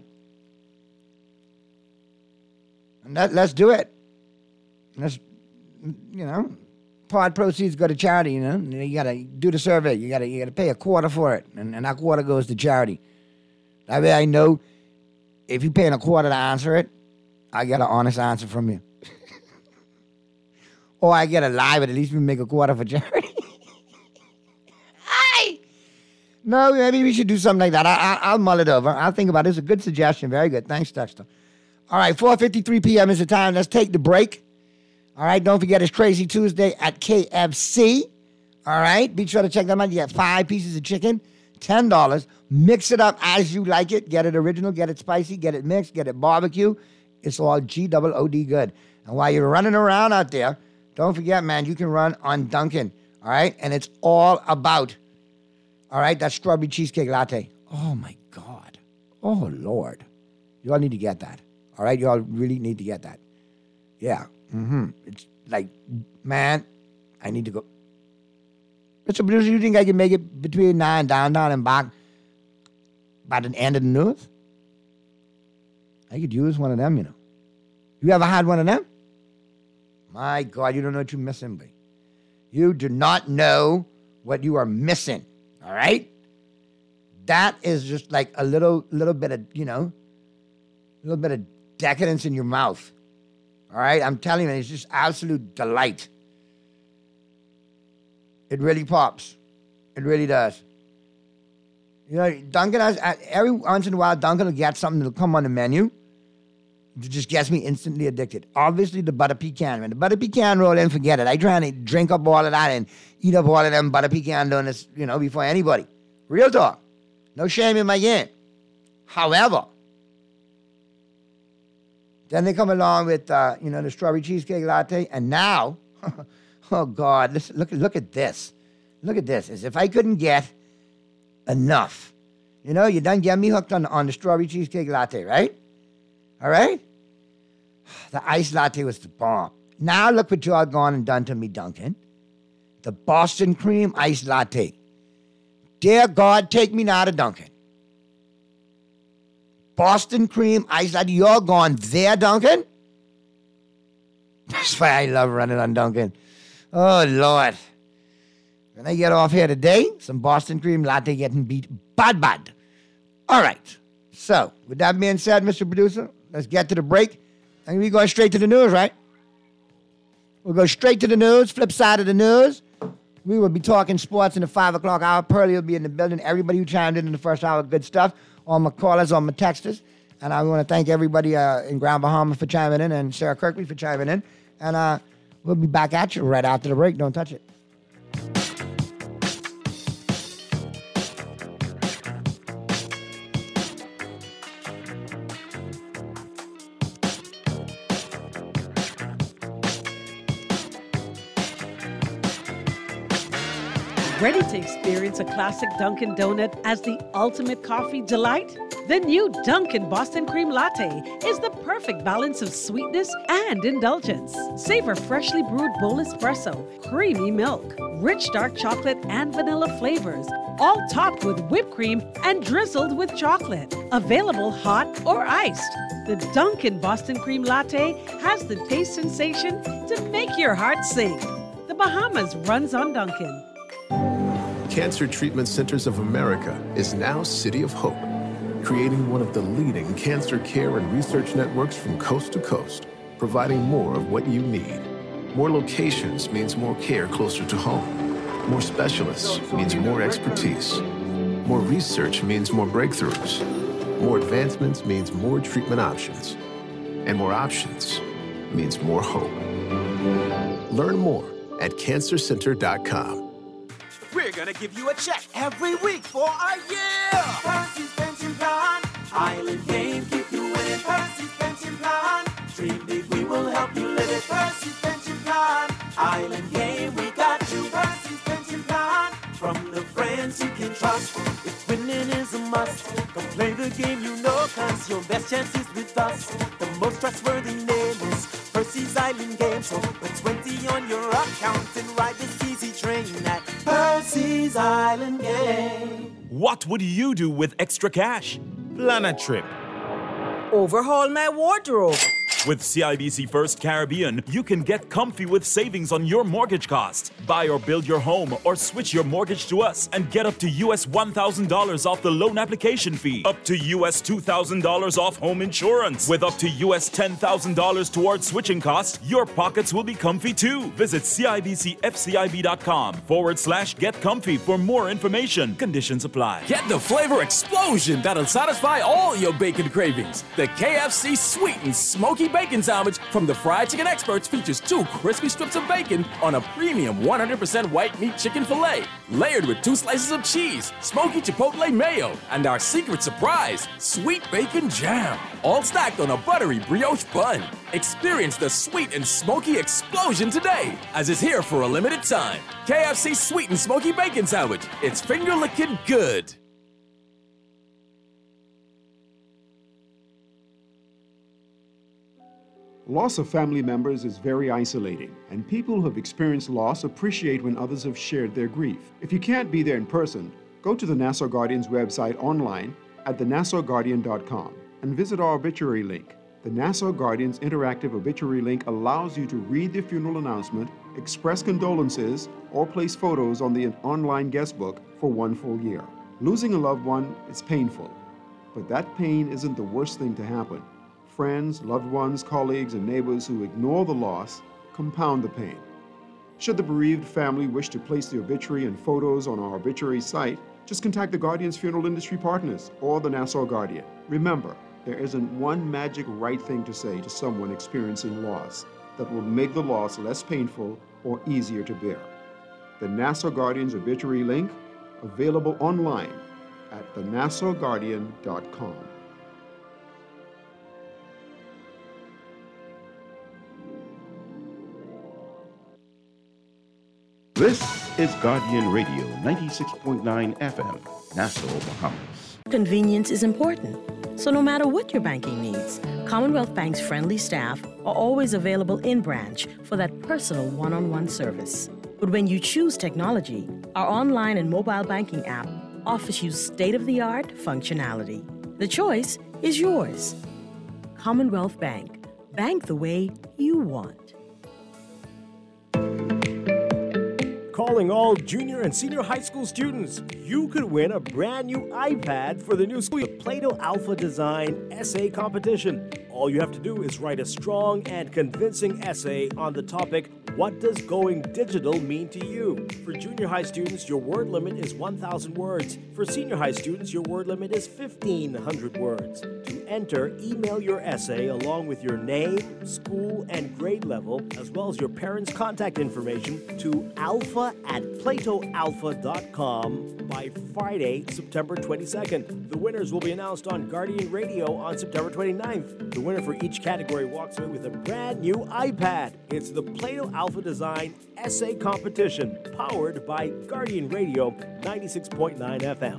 And let's do it. Let's, part proceeds go to charity, You got to do the survey. You got to pay a quarter for it, and that quarter goes to charity. That way I know if you're paying a quarter to answer it, I get an honest answer from you. Or I get a lie, but at least we make a quarter for charity. Hey! No, maybe we should do something like that. I'll mull it over. I'll think about it. It's a good suggestion. Very good. Thanks, Dexter. All right, 4:53 p.m. is the time. Let's take the break. All right, don't forget it's Crazy Tuesday at KFC. All right, be sure to check them out. You get 5 pieces of chicken, $10. Mix it up as you like it. Get it original, get it spicy, get it mixed, get it barbecue. It's all G-O-O-D good. And while you're running around out there, don't forget, man, you can run on Dunkin'. All right, and it's all about, all right, that strawberry cheesecake latte. Oh, my God. Oh, Lord. You all need to get that. All right, you all really need to get that. Yeah. It's like, man, I need to go. Mr. Producer, you think I can make it between now and downtown and back by the end of the news? I could use one of them, You ever had one of them? My God, you don't know what you're missing, boy. You do not know what you are missing, all right? That is just like a little bit of, a little bit of decadence in your mouth. All right, I'm telling you, it's just absolute delight. It really pops. It really does. Dunkin' has, every once in a while, Dunkin' will get something that'll come on the menu. It just gets me instantly addicted. Obviously, the butter pecan. When the butter pecan roll in, forget it. I try and drink up all of that and eat up all of them butter pecan donuts, before anybody. Real talk. No shame in my game. However, then they come along with, the strawberry cheesecake latte. And now, oh, God, listen, look at this. Look at this. As if I couldn't get enough. You done get me hooked on the strawberry cheesecake latte, right? All right? The iced latte was the bomb. Now look what you all gone and done to me, Dunkin'. The Boston cream iced latte. Dear God, take me now to Dunkin'. Boston cream iced latte. You all gone there, Dunkin'? That's why I love running on Dunkin'. Oh, Lord. When I get off here today, some Boston cream latte getting beat bad. All right. So, with that being said, Mr. Producer, let's get to the break. And we're going straight to the news, right? We'll go straight to the news, flip side of the news. We will be talking sports in the 5 o'clock hour. Pearlie will be in the building. Everybody who chimed in the first hour, good stuff. All my callers, all my texters. And I want to thank everybody in Grand Bahama for chiming in and Sarah Kirkby for chiming in. And we'll be back at you right after the break. Don't touch it. Ready to experience a classic Dunkin' Donut as the ultimate coffee delight? The new Dunkin' Boston Cream Latte is the perfect balance of sweetness and indulgence. Savor freshly brewed bowl espresso, creamy milk, rich dark chocolate and vanilla flavors, all topped with whipped cream and drizzled with chocolate. Available hot or iced. The Dunkin' Boston Cream Latte has the taste sensation to make your heart sing. The Bahamas runs on Dunkin'. Cancer Treatment Centers of America is now City of Hope, creating one of the leading cancer care and research networks from coast to coast, providing more of what you need. More locations means more care closer to home. More specialists means more expertise. More research means more breakthroughs. More advancements means more treatment options. And more options means more hope. Learn more at cancercenter.com. We're gonna give you a check every week for a year. Percy's Pension Plan. Island Game, keep you winning. Percy's Pension Plan. Dream big, we will help you live it. Percy's Pension Plan. Island Game, we got you. Percy's Pension Plan. From the friends you can trust. If winning is a must, come play the game you know, cause your best chance is with us. The most trustworthy name is Percy's Island Game. So put 20 on your account and ride this easy train at Percy's Island Game. What would you do with extra cash? Plan a trip. Overhaul my wardrobe. With CIBC First Caribbean, you can get comfy with savings on your mortgage costs. Buy or build your home or switch your mortgage to us and get up to US $1,000 off the loan application fee. Up to US $2,000 off home insurance. With up to US $10,000 towards switching costs, your pockets will be comfy too. Visit CIBCFCIB.com/get comfy for more information. Conditions apply. Get the flavor explosion that'll satisfy all your bacon cravings. The KFC Sweet and Smoky Bacon Sandwich from the Fried Chicken Experts features 2 crispy strips of bacon on a premium 100% white meat chicken filet, layered with 2 slices of cheese, smoky chipotle mayo, and our secret surprise, sweet bacon jam, all stacked on a buttery brioche bun. Experience the sweet and smoky explosion today, as it's here for a limited time. KFC Sweet and Smoky Bacon Sandwich. It's finger-licking good. Loss of family members is very isolating, and people who have experienced loss appreciate when others have shared their grief. If you can't be there in person, go to the Nassau Guardian's website online at thenassauguardian.com and visit our obituary link. The Nassau Guardian's interactive obituary link allows you to read the funeral announcement, express condolences, or place photos on the online guest book for 1 full year. Losing a loved one is painful, but that pain isn't the worst thing to happen. Friends, loved ones, colleagues, and neighbors who ignore the loss compound the pain. Should the bereaved family wish to place the obituary and photos on our obituary site, just contact the Guardian's Funeral Industry Partners or the Nassau Guardian. Remember, there isn't one magic right thing to say to someone experiencing loss that will make the loss less painful or easier to bear. The Nassau Guardian's obituary link, available online at thenassauguardian.com. This is Guardian Radio 96.9 FM, Nassau, Bahamas. Convenience is important, so no matter what your banking needs, Commonwealth Bank's friendly staff are always available in branch for that personal one-on-one service. But when you choose technology, our online and mobile banking app offers you state-of-the-art functionality. The choice is yours. Commonwealth Bank. Bank the way you want. Calling all junior and senior high school students, you could win a brand new iPad for the new school year. Play-Doh Alpha Design Essay Competition. All you have to do is write a strong and convincing essay on the topic, what does going digital mean to you? For junior high students, your word limit is 1,000 words. For senior high students, your word limit is 1,500 words. To enter, email your essay along with your name, school, and grade level, as well as your parents' contact information to alpha@platoalpha.com by Friday, September 22nd. The winners will be announced on Guardian Radio on September 29th. The winner for each category walks away with a brand new iPad. It's the Play-Doh Alpha Design Essay Competition, powered by Guardian Radio 96.9 FM.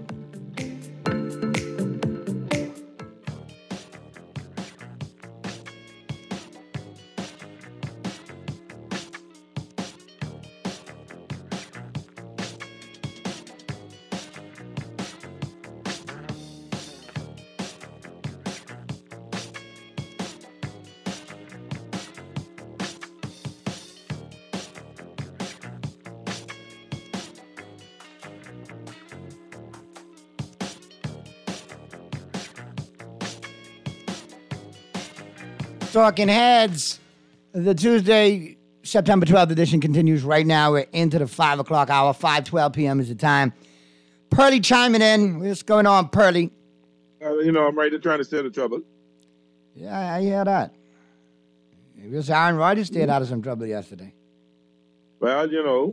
Talking Heads, the Tuesday, September 12th edition continues right now. We're into the 5 o'clock hour. 5:12 p.m. is the time. Pearly chiming in. What's going on, Pearly? I'm right there trying to steer the trouble. Yeah, I hear that. Because Aaron Rodgers stayed out of some trouble yesterday. Well,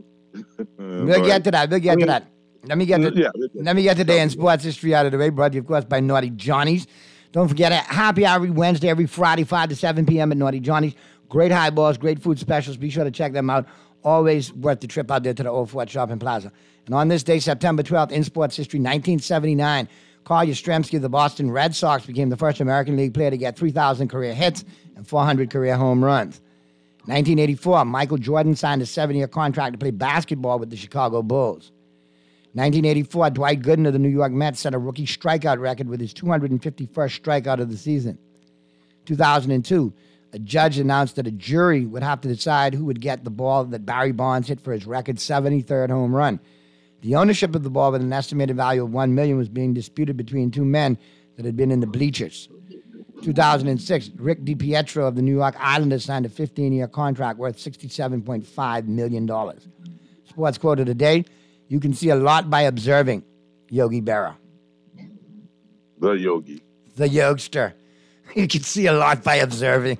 We'll get to that. Let me get to day in sports history out of the way, brought to you, of course, by Naughty Johnny's. Don't forget, happy hour every Wednesday, every Friday, 5 to 7 p.m. at Naughty Johnny's. Great highballs, great food specials. Be sure to check them out. Always worth the trip out there to the Old Fort Shopping Plaza. And on this day, September 12th, in sports history, 1979, Carl Yastrzemski of the Boston Red Sox became the first American League player to get 3,000 career hits and 400 career home runs. 1984, Michael Jordan signed a 7-year contract to play basketball with the Chicago Bulls. 1984, Dwight Gooden of the New York Mets set a rookie strikeout record with his 251st strikeout of the season. 2002, a judge announced that a jury would have to decide who would get the ball that Barry Bonds hit for his record 73rd home run. The ownership of the ball with an estimated value of $1 million was being disputed between two men that had been in the bleachers. 2006, Rick DiPietro of the New York Islanders signed a 15-year contract worth $67.5 million. Sports quote of the day: you can see a lot by observing. Yogi Berra. The Yogi. The Yogster. You can see a lot by observing.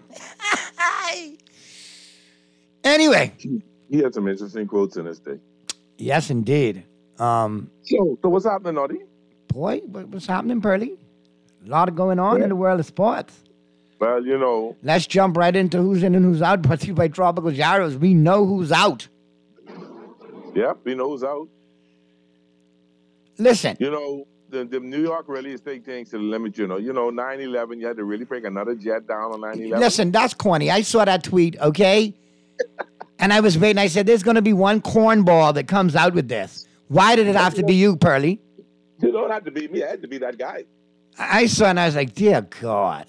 Anyway. He had some interesting quotes in his day. Yes, indeed. So what's happening, Naughty? Boy, what's happening, Pearly? A lot going on in the world of sports. Well, Let's jump right into who's in and who's out. Brought to you by Tropical Gyros. We know who's out. Yep, we know who's out. Listen. The New York really is taking things to the limit, 9/11, you had to really break another jet down on 9/11. Listen, that's corny. I saw that tweet, okay? And I was waiting. I said, there's going to be one cornball that comes out with this. Why did it have to be you, Pearly? You don't have to be me. I had to be that guy. I saw it and I was like, dear God.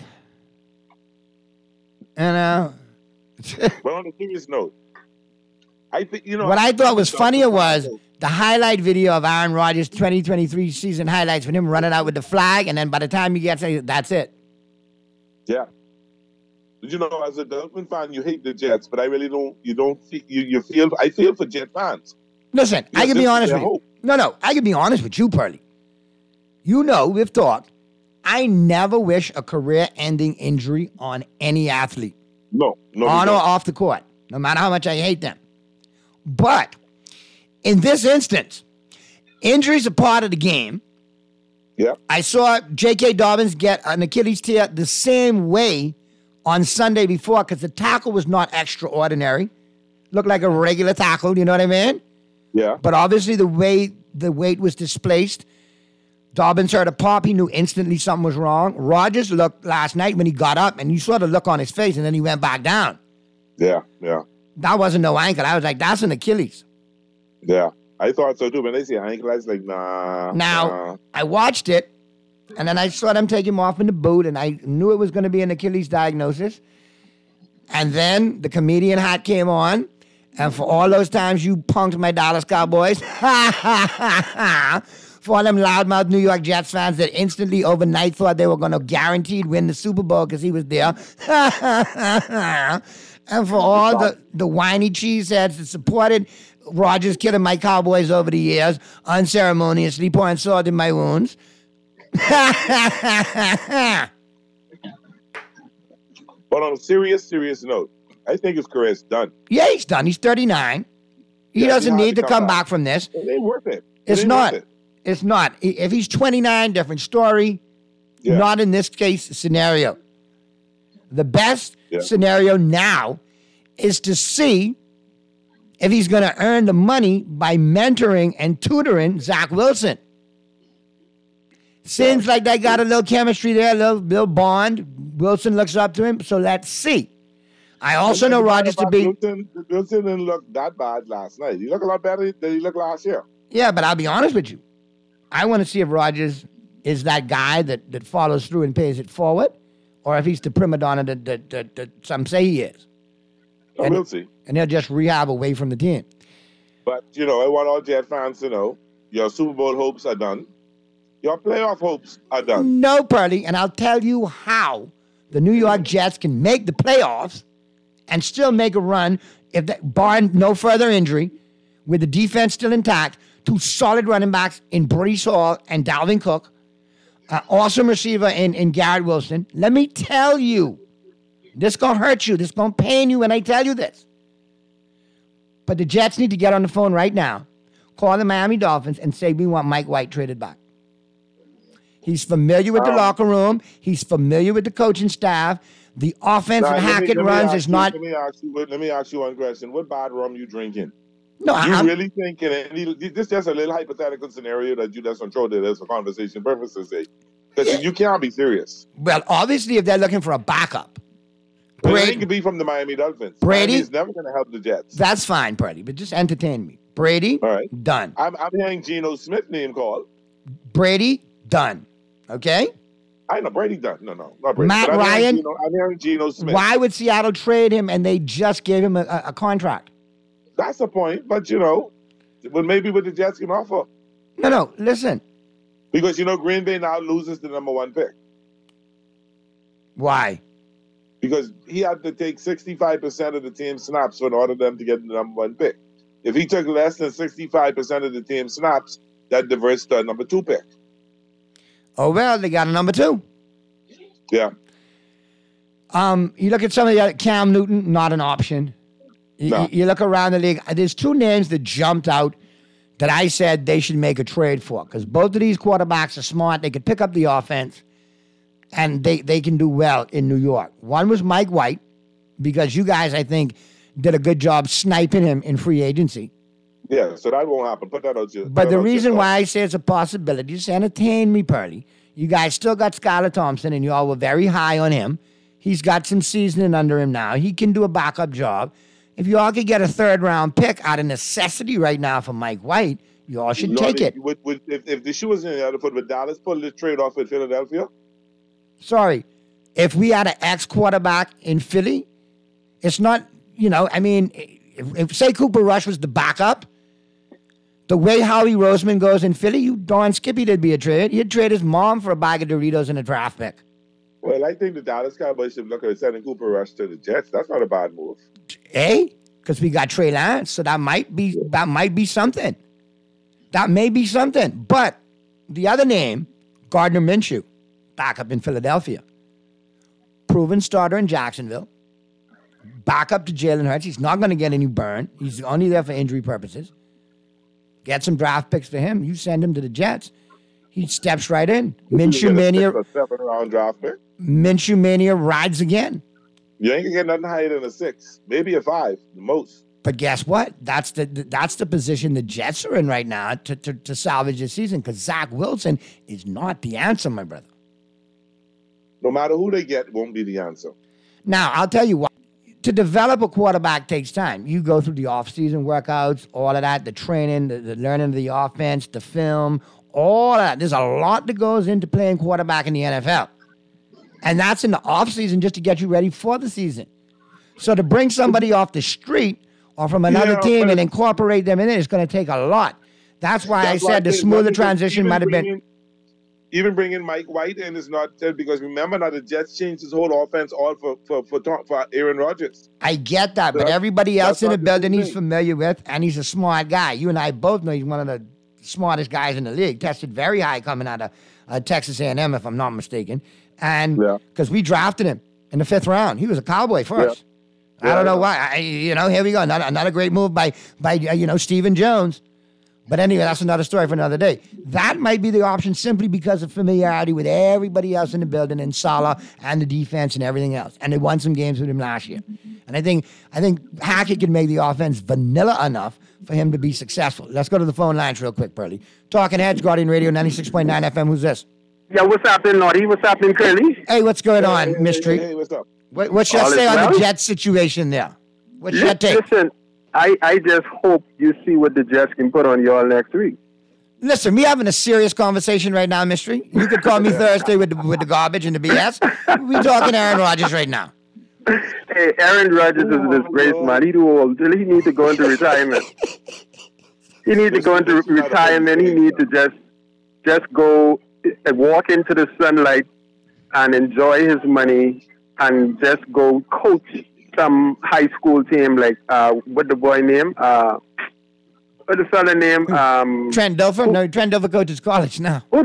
But on a serious note, I think, what I thought was funnier was the highlight video of Aaron Rodgers' 2023 season highlights with him running out with the flag, and then by the time he gets it, that's it. Yeah. But as a Dolphin fan, you hate the Jets, but I really don't. I feel for Jet fans. Listen, I can be honest with you. No, I can be honest with you, Pearly. We've talked. I never wish a career-ending injury on any athlete. No. On or off the court, no matter how much I hate them. But in this instance, injuries are part of the game. Yeah. I saw J.K. Dobbins get an Achilles tear the same way on Sunday before because the tackle was not extraordinary. Looked like a regular tackle, you know what I mean? Yeah. But obviously the way the weight was displaced, Dobbins heard a pop. He knew instantly something was wrong. Rodgers looked last night when he got up, and you saw the look on his face, and then he went back down. Yeah. That wasn't no ankle. I was like, that's an Achilles. Yeah. I thought so, too. When they say ankle, I was like, nah. Now, I watched it, and then I saw them take him off in the boot, and I knew it was going to be an Achilles diagnosis. And then the comedian hat came on, and for all those times you punked my Dallas Cowboys, for all them loudmouth New York Jets fans that instantly overnight thought they were going to guaranteed win the Super Bowl because he was there. And for all the whiny cheeseheads that supported Rodgers killing my Cowboys over the years, unceremoniously pouring salt in my wounds. But on a serious note, I think his career is done. Yeah, he's done. He's 39. He doesn't need to come back from this. It ain't worth it. It's not. It's not. If he's 29, different story. Yeah. Not in this case scenario. The best scenario now is to see if he's going to earn the money by mentoring and tutoring Zach Wilson. Seems like they got a little chemistry there, a little bond. Wilson looks up to him, so let's see. I also know Rodgers to be... Wilson didn't look that bad last night. He looked a lot better than he looked last year. Yeah, but I'll be honest with you. I want to see if Rodgers is that guy that follows through and pays it forward, or if he's the prima donna that some say he is. We'll see. And they'll just rehab away from the team. But, you know, I want all Jet fans to know your Super Bowl hopes are done. Your playoff hopes are done. No, Purdy, and I'll tell you how the New York Jets can make the playoffs and still make a run, if they, barring no further injury, with the defense still intact, 2 solid running backs in Breece Hall and Dalvin Cook, awesome receiver in Garrett Wilson. Let me tell you, this going to hurt you. This going to pain you when I tell you this. But the Jets need to get on the phone right now, call the Miami Dolphins, and say we want Mike White traded back. He's familiar with the locker room. He's familiar with the coaching staff. The offense that Hackett runs is not... Let me ask you one question. What bad rum you drinking? No, you really think this is just a little hypothetical scenario that you just throw there as for conversation purposes' sake? Because you can't be serious. Well, obviously, if they're looking for a backup, Brady could be from the Miami Dolphins. Brady is never going to help the Jets. That's fine, Brady, but just entertain me. Brady, all right, done. I'm hearing Geno Smith name called. Brady, done. Okay? I know, Brady done. No, not Brady. Matt Ryan. I'm hearing Geno Smith. Why would Seattle trade him and they just gave him a contract? That's the point, but you know, maybe what the Jets can offer. No, listen. Because, you know, Green Bay now loses the number 1 pick. Why? Because he had to take 65% of the team snaps in order for them to get the number 1 pick. If he took less than 65% of the team snaps, that diverts to a number 2 pick. Oh, well, they got a number 2. Yeah. You look at some of the other, Cam Newton, not an option. You look around the league. There's 2 names that jumped out that I said they should make a trade for, because both of these quarterbacks are smart. They could pick up the offense, and they can do well in New York. One was Mike White, because you guys, I think, did a good job sniping him in free agency. Yeah, so that won't happen. Put that out there. But the reason why I say it's a possibility, just entertain me, Pearly. You guys still got Skylar Thompson, and you all were very high on him. He's got some seasoning under him now. He can do a backup job. If you all could get a 3rd-round pick out of necessity right now for Mike White, you all should take it. If the shoe was in the other foot, would Dallas pull the trade off with Philadelphia? Sorry. If we had an ex-quarterback in Philly, it's not, you know, I mean, if say Cooper Rush was the backup, the way Howie Roseman goes in Philly, you darn Skippy, there'd be a trade. He'd trade his mom for a bag of Doritos and a draft pick. Well, I think the Dallas Cowboys should look at sending Cooper Rush to the Jets. That's not a bad move. Because we got Trey Lance, so that might be something. That may be something. But the other name, Gardner Minshew, backup in Philadelphia. Proven starter in Jacksonville. Backup to Jalen Hurts. He's not going to get any burn. He's only there for injury purposes. Get some draft picks for him. You send him to the Jets. He steps right in. Minshew Mania. A 7th-round draft pick. Minshew Mania rides again. You ain't gonna get nothing higher than a 6, maybe a 5, the most. But guess what? That's the position the Jets are in right now to salvage the season, because Zach Wilson is not the answer, my brother. No matter who they get, won't be the answer. Now, I'll tell you what. To develop a quarterback takes time. You go through the off-season workouts, all of that, the training, the learning of the offense, the film, all of that. There's a lot that goes into playing quarterback in the NFL. And that's in the off-season just to get you ready for the season. So to bring somebody off the street or from another team and incorporate them in it is going to take a lot. That's why I said the smoother transition might have been... Even bringing Mike White in is not because remember now the Jets changed his whole offense all for Aaron Rodgers. I get that, but everybody else in the building he's familiar with, and he's a smart guy. You and I both know he's one of the smartest guys in the league. Tested very high coming out of Texas A&M, if I'm not mistaken. And because we drafted him in the 5th round, he was a Cowboy first. I don't know why. Here we go. Another great move by Stephen Jones. But anyway, that's another story for another day. That might be the option simply because of familiarity with everybody else in the building and Salah and the defense and everything else. And they won some games with him last year. And I think Hackett can make the offense vanilla enough for him to be successful. Let's go to the phone lines real quick, Pearly. Talking Heads, Guardian Radio 96.9 FM. Who's this? Yeah, what's happening, Naughty? What's happening, Curly? Hey, what's going on, Mystery? Hey, what's up? What's your say on the Jets situation there? What's your take? Listen, I just hope you see what the Jets can put on y'all next week. Listen, we having a serious conversation right now, Mystery. You could call me Thursday with the garbage and the BS. We talking Aaron Rodgers right now. Hey, Aaron Rodgers is a disgrace, man. He too old. He needs to go into retirement. He needs to go into retirement. He needs to just go and walk into the sunlight and enjoy his money and just go coach some high school team like what the boy name? What the fella name? Trent Dilfer? No, Trent Dilfer coaches college now. Who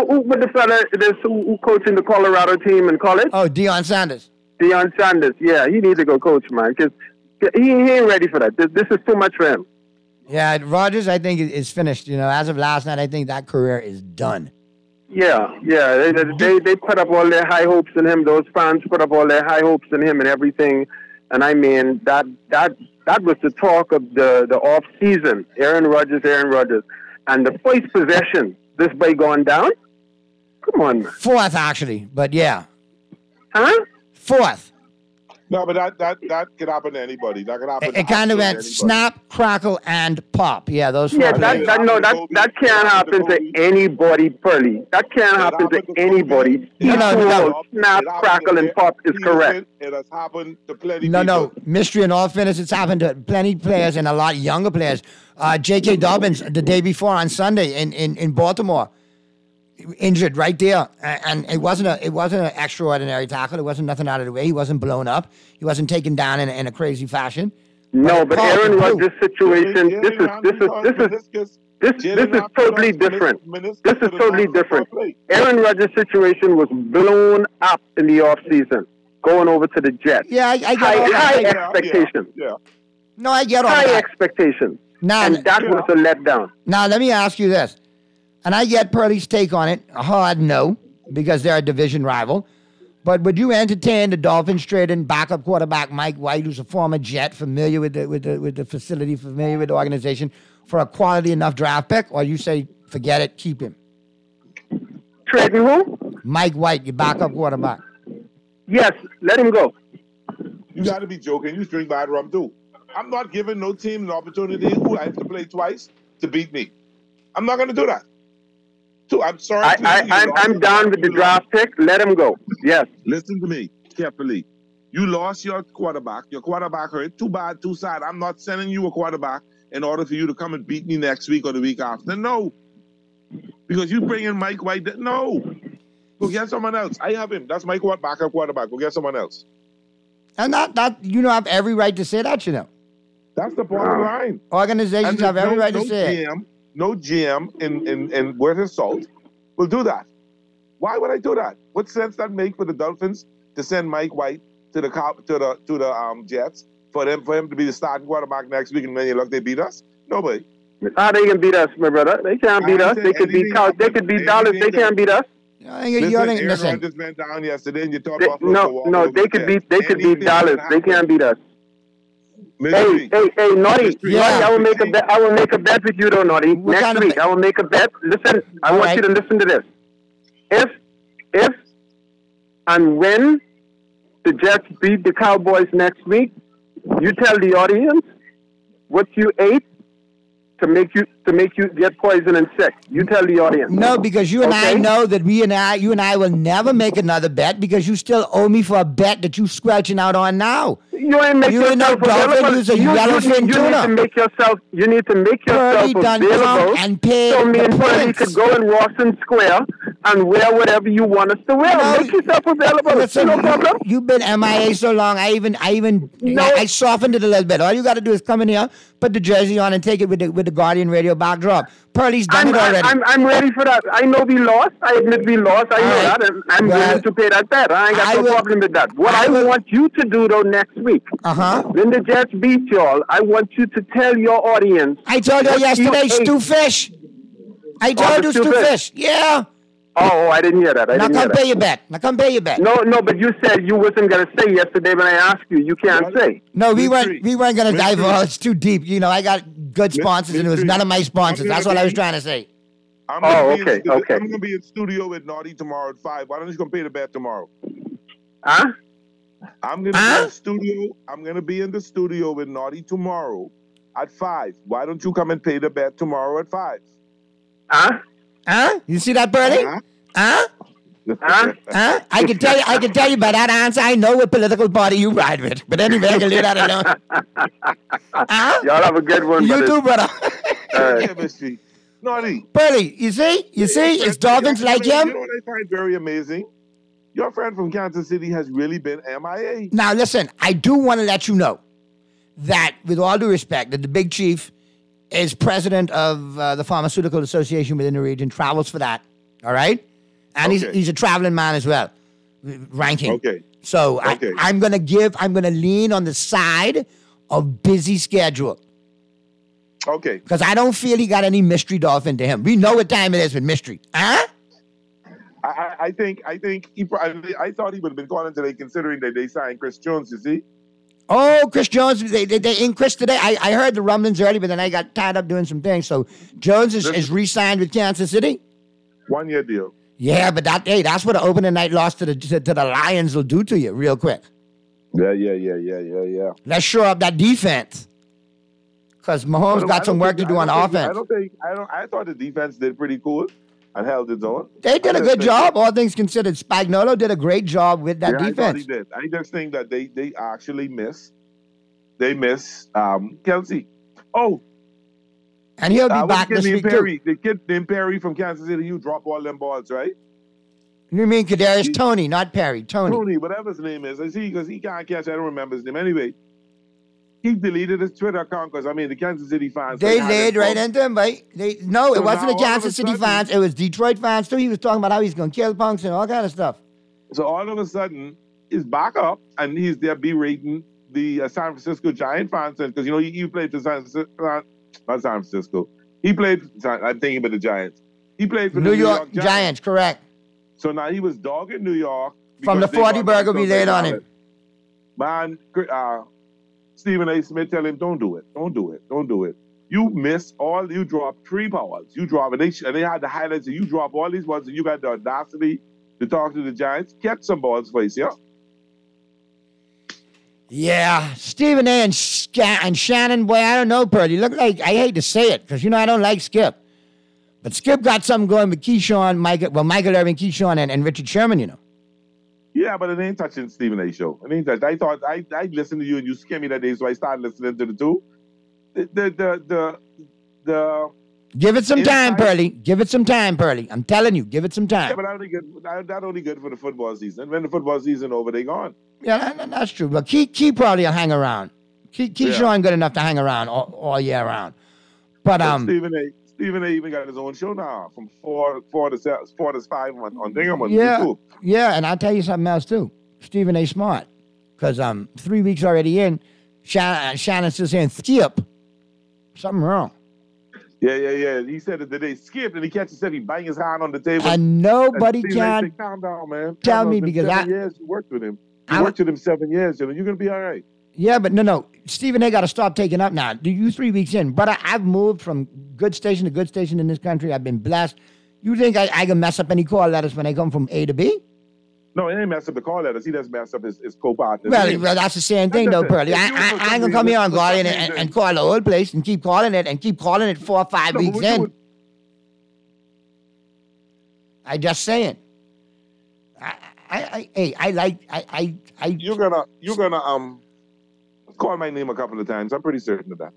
coaching the Colorado team in college? Oh, Deion Sanders. Deion Sanders, yeah, he needs to go coach, man, because he ain't ready for that. This is too much for him. Yeah, Rodgers, I think, is finished. You know, as of last night, I think that career is done. Yeah. They put up all their high hopes in him. Those fans put up all their high hopes in him and everything. And I mean, that was the talk of the off season. Aaron Rodgers. And the first possession, this boy going down? Come on, man. Fourth, actually, but yeah. Huh? Fourth. No, but that could happen to anybody. That could happen. It kind of went snap, crackle, and pop. Yeah, those four. Yeah, that can't happen to anybody, Pearly. That can't happen to anybody. No. Snap, crackle, and pop is correct. It has happened to plenty. No. Mystery in all fairness, it's happened to plenty of players and a lot younger players. J.K. Dobbins the day before on Sunday in Baltimore. Injured right there, and it wasn't an extraordinary tackle. It wasn't nothing out of the way. He wasn't blown up. He wasn't taken down in a crazy fashion. No, but Aaron Rodgers' situation. This is totally different. This is totally different. Aaron Rodgers' situation was blown up in the off season, going over to the Jets. Yeah, I get high expectations. Yeah. No, I get all high that. expectations. And that was a letdown. Now let me ask you this. And I get Pearly's take on it. A hard no, because they're a division rival. But would you entertain the Dolphins trading backup quarterback Mike White, who's a former Jet, familiar with the facility, familiar with the organization, for a quality enough draft pick? Or you say, forget it, keep him? Trading who? Mike White, your backup quarterback. Yes, let him go. You got to be joking. You drink bad rum too. I'm not giving no team an opportunity who I have to play twice to beat me. I'm not going to do that. I'm sorry. I'm down with the draft pick. Let him go. Yes. Listen to me carefully. You lost your quarterback. Your quarterback hurt. Too bad, too sad. I'm not sending you a quarterback in order for you to come and beat me next week or the week after. No. Because you bring in Mike White. No. Go get someone else. I have him. That's my backup quarterback. Go get someone else. And that you know, have every right to say that, you know. That's the bottom line. Organizations have every right to say it. No GM in worth his salt will do that. Why would I do that? What sense that make for the Dolphins to send Mike White to the Jets for him to be the starting quarterback next week, and then you look they beat us? Nobody. How they can beat us, my brother? They can't beat us. They could beat Dallas. They can't beat us. Aaron Rodgers went down yesterday, and you talk about no. They could beat Dallas. They can't beat us. Hey, Naughty. Yeah. Naughty, I will make a bet with you, though, Naughty. Next week, I will make a bet. Listen, I want you to listen to this. If and when the Jets beat the Cowboys next week, you tell the audience what you ate to make you get poisoned and sick. You tell the audience. No, because you and I know that you and I will never make another bet because you still owe me for a bet that you squelching out on now. You ain't make yourself available. You need to make yourself available. And pay so me and Pearly could go in Rawson Square and wear whatever you want us to wear. Make yourself available. Listen, no problem. You've been MIA so long. I softened it a little bit. All you got to do is come in here, put the jersey on, and take it with the Guardian Radio studio backdrop. Pearlie's done it already. I'm ready for that. I know we lost. I admit we lost. I know that. And I'm willing to pay that bet. I ain't got no problem with that. What I want you to do, though, next week, when the Jets beat y'all, I want you to tell your audience. I told you yesterday, Stu Fish. I told you, Stu Fish. Yeah. Oh, I didn't hear that. Now come pay your bet. No, but you said you wasn't going to say yesterday when I asked you. You can't say. No, we weren't going to divulge. It's too deep. You know, I got good sponsors, and it was none of my sponsors. That's what I was trying to say. Okay. I'm going to be in studio with Naughty tomorrow at 5. Why don't you come pay the bet tomorrow? Huh? I'm going to be in studio. I'm going to be in the studio with Naughty tomorrow at 5. Why don't you come and pay the bet tomorrow at 5? Huh? Huh? You see that, Bernie? Huh? I can tell you by that answer, I know what political party you ride with. But anyway, I can leave that alone. Y'all have a good one. You too, brother. Naughty. Bernie, you see? It's Dolphins like him. You know what I find very amazing? Your friend from Kansas City has really been MIA. Now, listen, I do want to let you know that, with all due respect, that the Big Chief is president of the Pharmaceutical Association within the region, travels for that, all right? And he's a traveling man as well, ranking. Okay. So I'm going to lean on the side of busy schedule. Okay. Because I don't feel he got any mystery dolphin to him. We know what time it is with mystery. Huh? I thought he would have been calling today considering that they signed Chris Jones, you see? Oh, Chris Jones, they in Chris today. I heard the rumblings early, but then I got tied up doing some things. So Jones is re-signed with Kansas City? 1 year deal. Yeah, but that's what an opening night loss to the Lions will do to you real quick. Yeah. Let's shore up that defense. Because Mahomes got some work to do on offense. I thought the defense did pretty cool and held its own. They did a good job, all things considered. Spagnuolo did a great job with that defense. I thought he did. I just think that they actually miss Kelsey. Oh. And he'll be back this week, too. The kid named Perry from Kansas City, you drop all them balls, right? You mean Kadarius Toney, not Perry. Tony, whatever his name is. I see, because he can't catch. I don't remember his name. Anyway, he deleted his Twitter account because, the Kansas City fans. They laid right into him, right? It wasn't the Kansas City fans. It was Detroit fans, too. He was talking about how he's going to kill punks and all kind of stuff. So all of a sudden, he's back up, and he's there berating the San Francisco Giant fans. Because, he played for not San Francisco. He played, I'm thinking about the Giants. He played for the New York Giants, correct. So now he was dogging New York. From the 40 burger we laid on him. Man, Stephen A. Smith tell him, don't do it. You dropped 3 balls. You drop, and they had the highlights, and you drop all these balls, and you got the audacity to talk to the Giants. Kept some balls for you, Yeah, Stephen A. and Shannon, boy, I don't know, Pearl. Look like, I hate to say it, because, I don't like Skip. But Skip got something going with Keyshawn, Michael Irvin, Keyshawn, and Richard Sherman, Yeah, but it ain't touching Stephen A. show. It ain't touching. I thought I listened to you and you scared me that day, so I started listening to the two. Give it some time, Pearly. Give it some time, Pearly. I'm telling you, give it some time. Yeah, but that only good for the football season. When the football season over, they gone. Yeah, that's true. But Key probably will hang around. Keyshawn good enough to hang around all year round. But Stephen A. even got his own show now from 4 to 5 on Dingham. Yeah, and I'll tell you something else too. Stephen A. smart, because 3 weeks already in, Shannon's still saying Skip. Something wrong. Yeah. He said that they skipped, and he catches himself. He bang his hand on the table. And nobody can calm down, man. Tell me, because 7 years you worked with him. You worked with him 7 years. You're gonna be all right. Yeah, but no. Stephen A. got to stop taking up now. You 3 weeks in. But I've moved from good station to good station in this country. I've been blessed. You think I can mess up any call letters when I come from A to B? No, he ain't mess up the call letters. He doesn't mess up his co-partners. Well, that's the same thing, though, Pearly. I ain't going to come here on Guardian and call the old place and keep calling it 4 or 5 weeks in. I just saying. You're gonna call my name a couple of times. I'm pretty certain of that.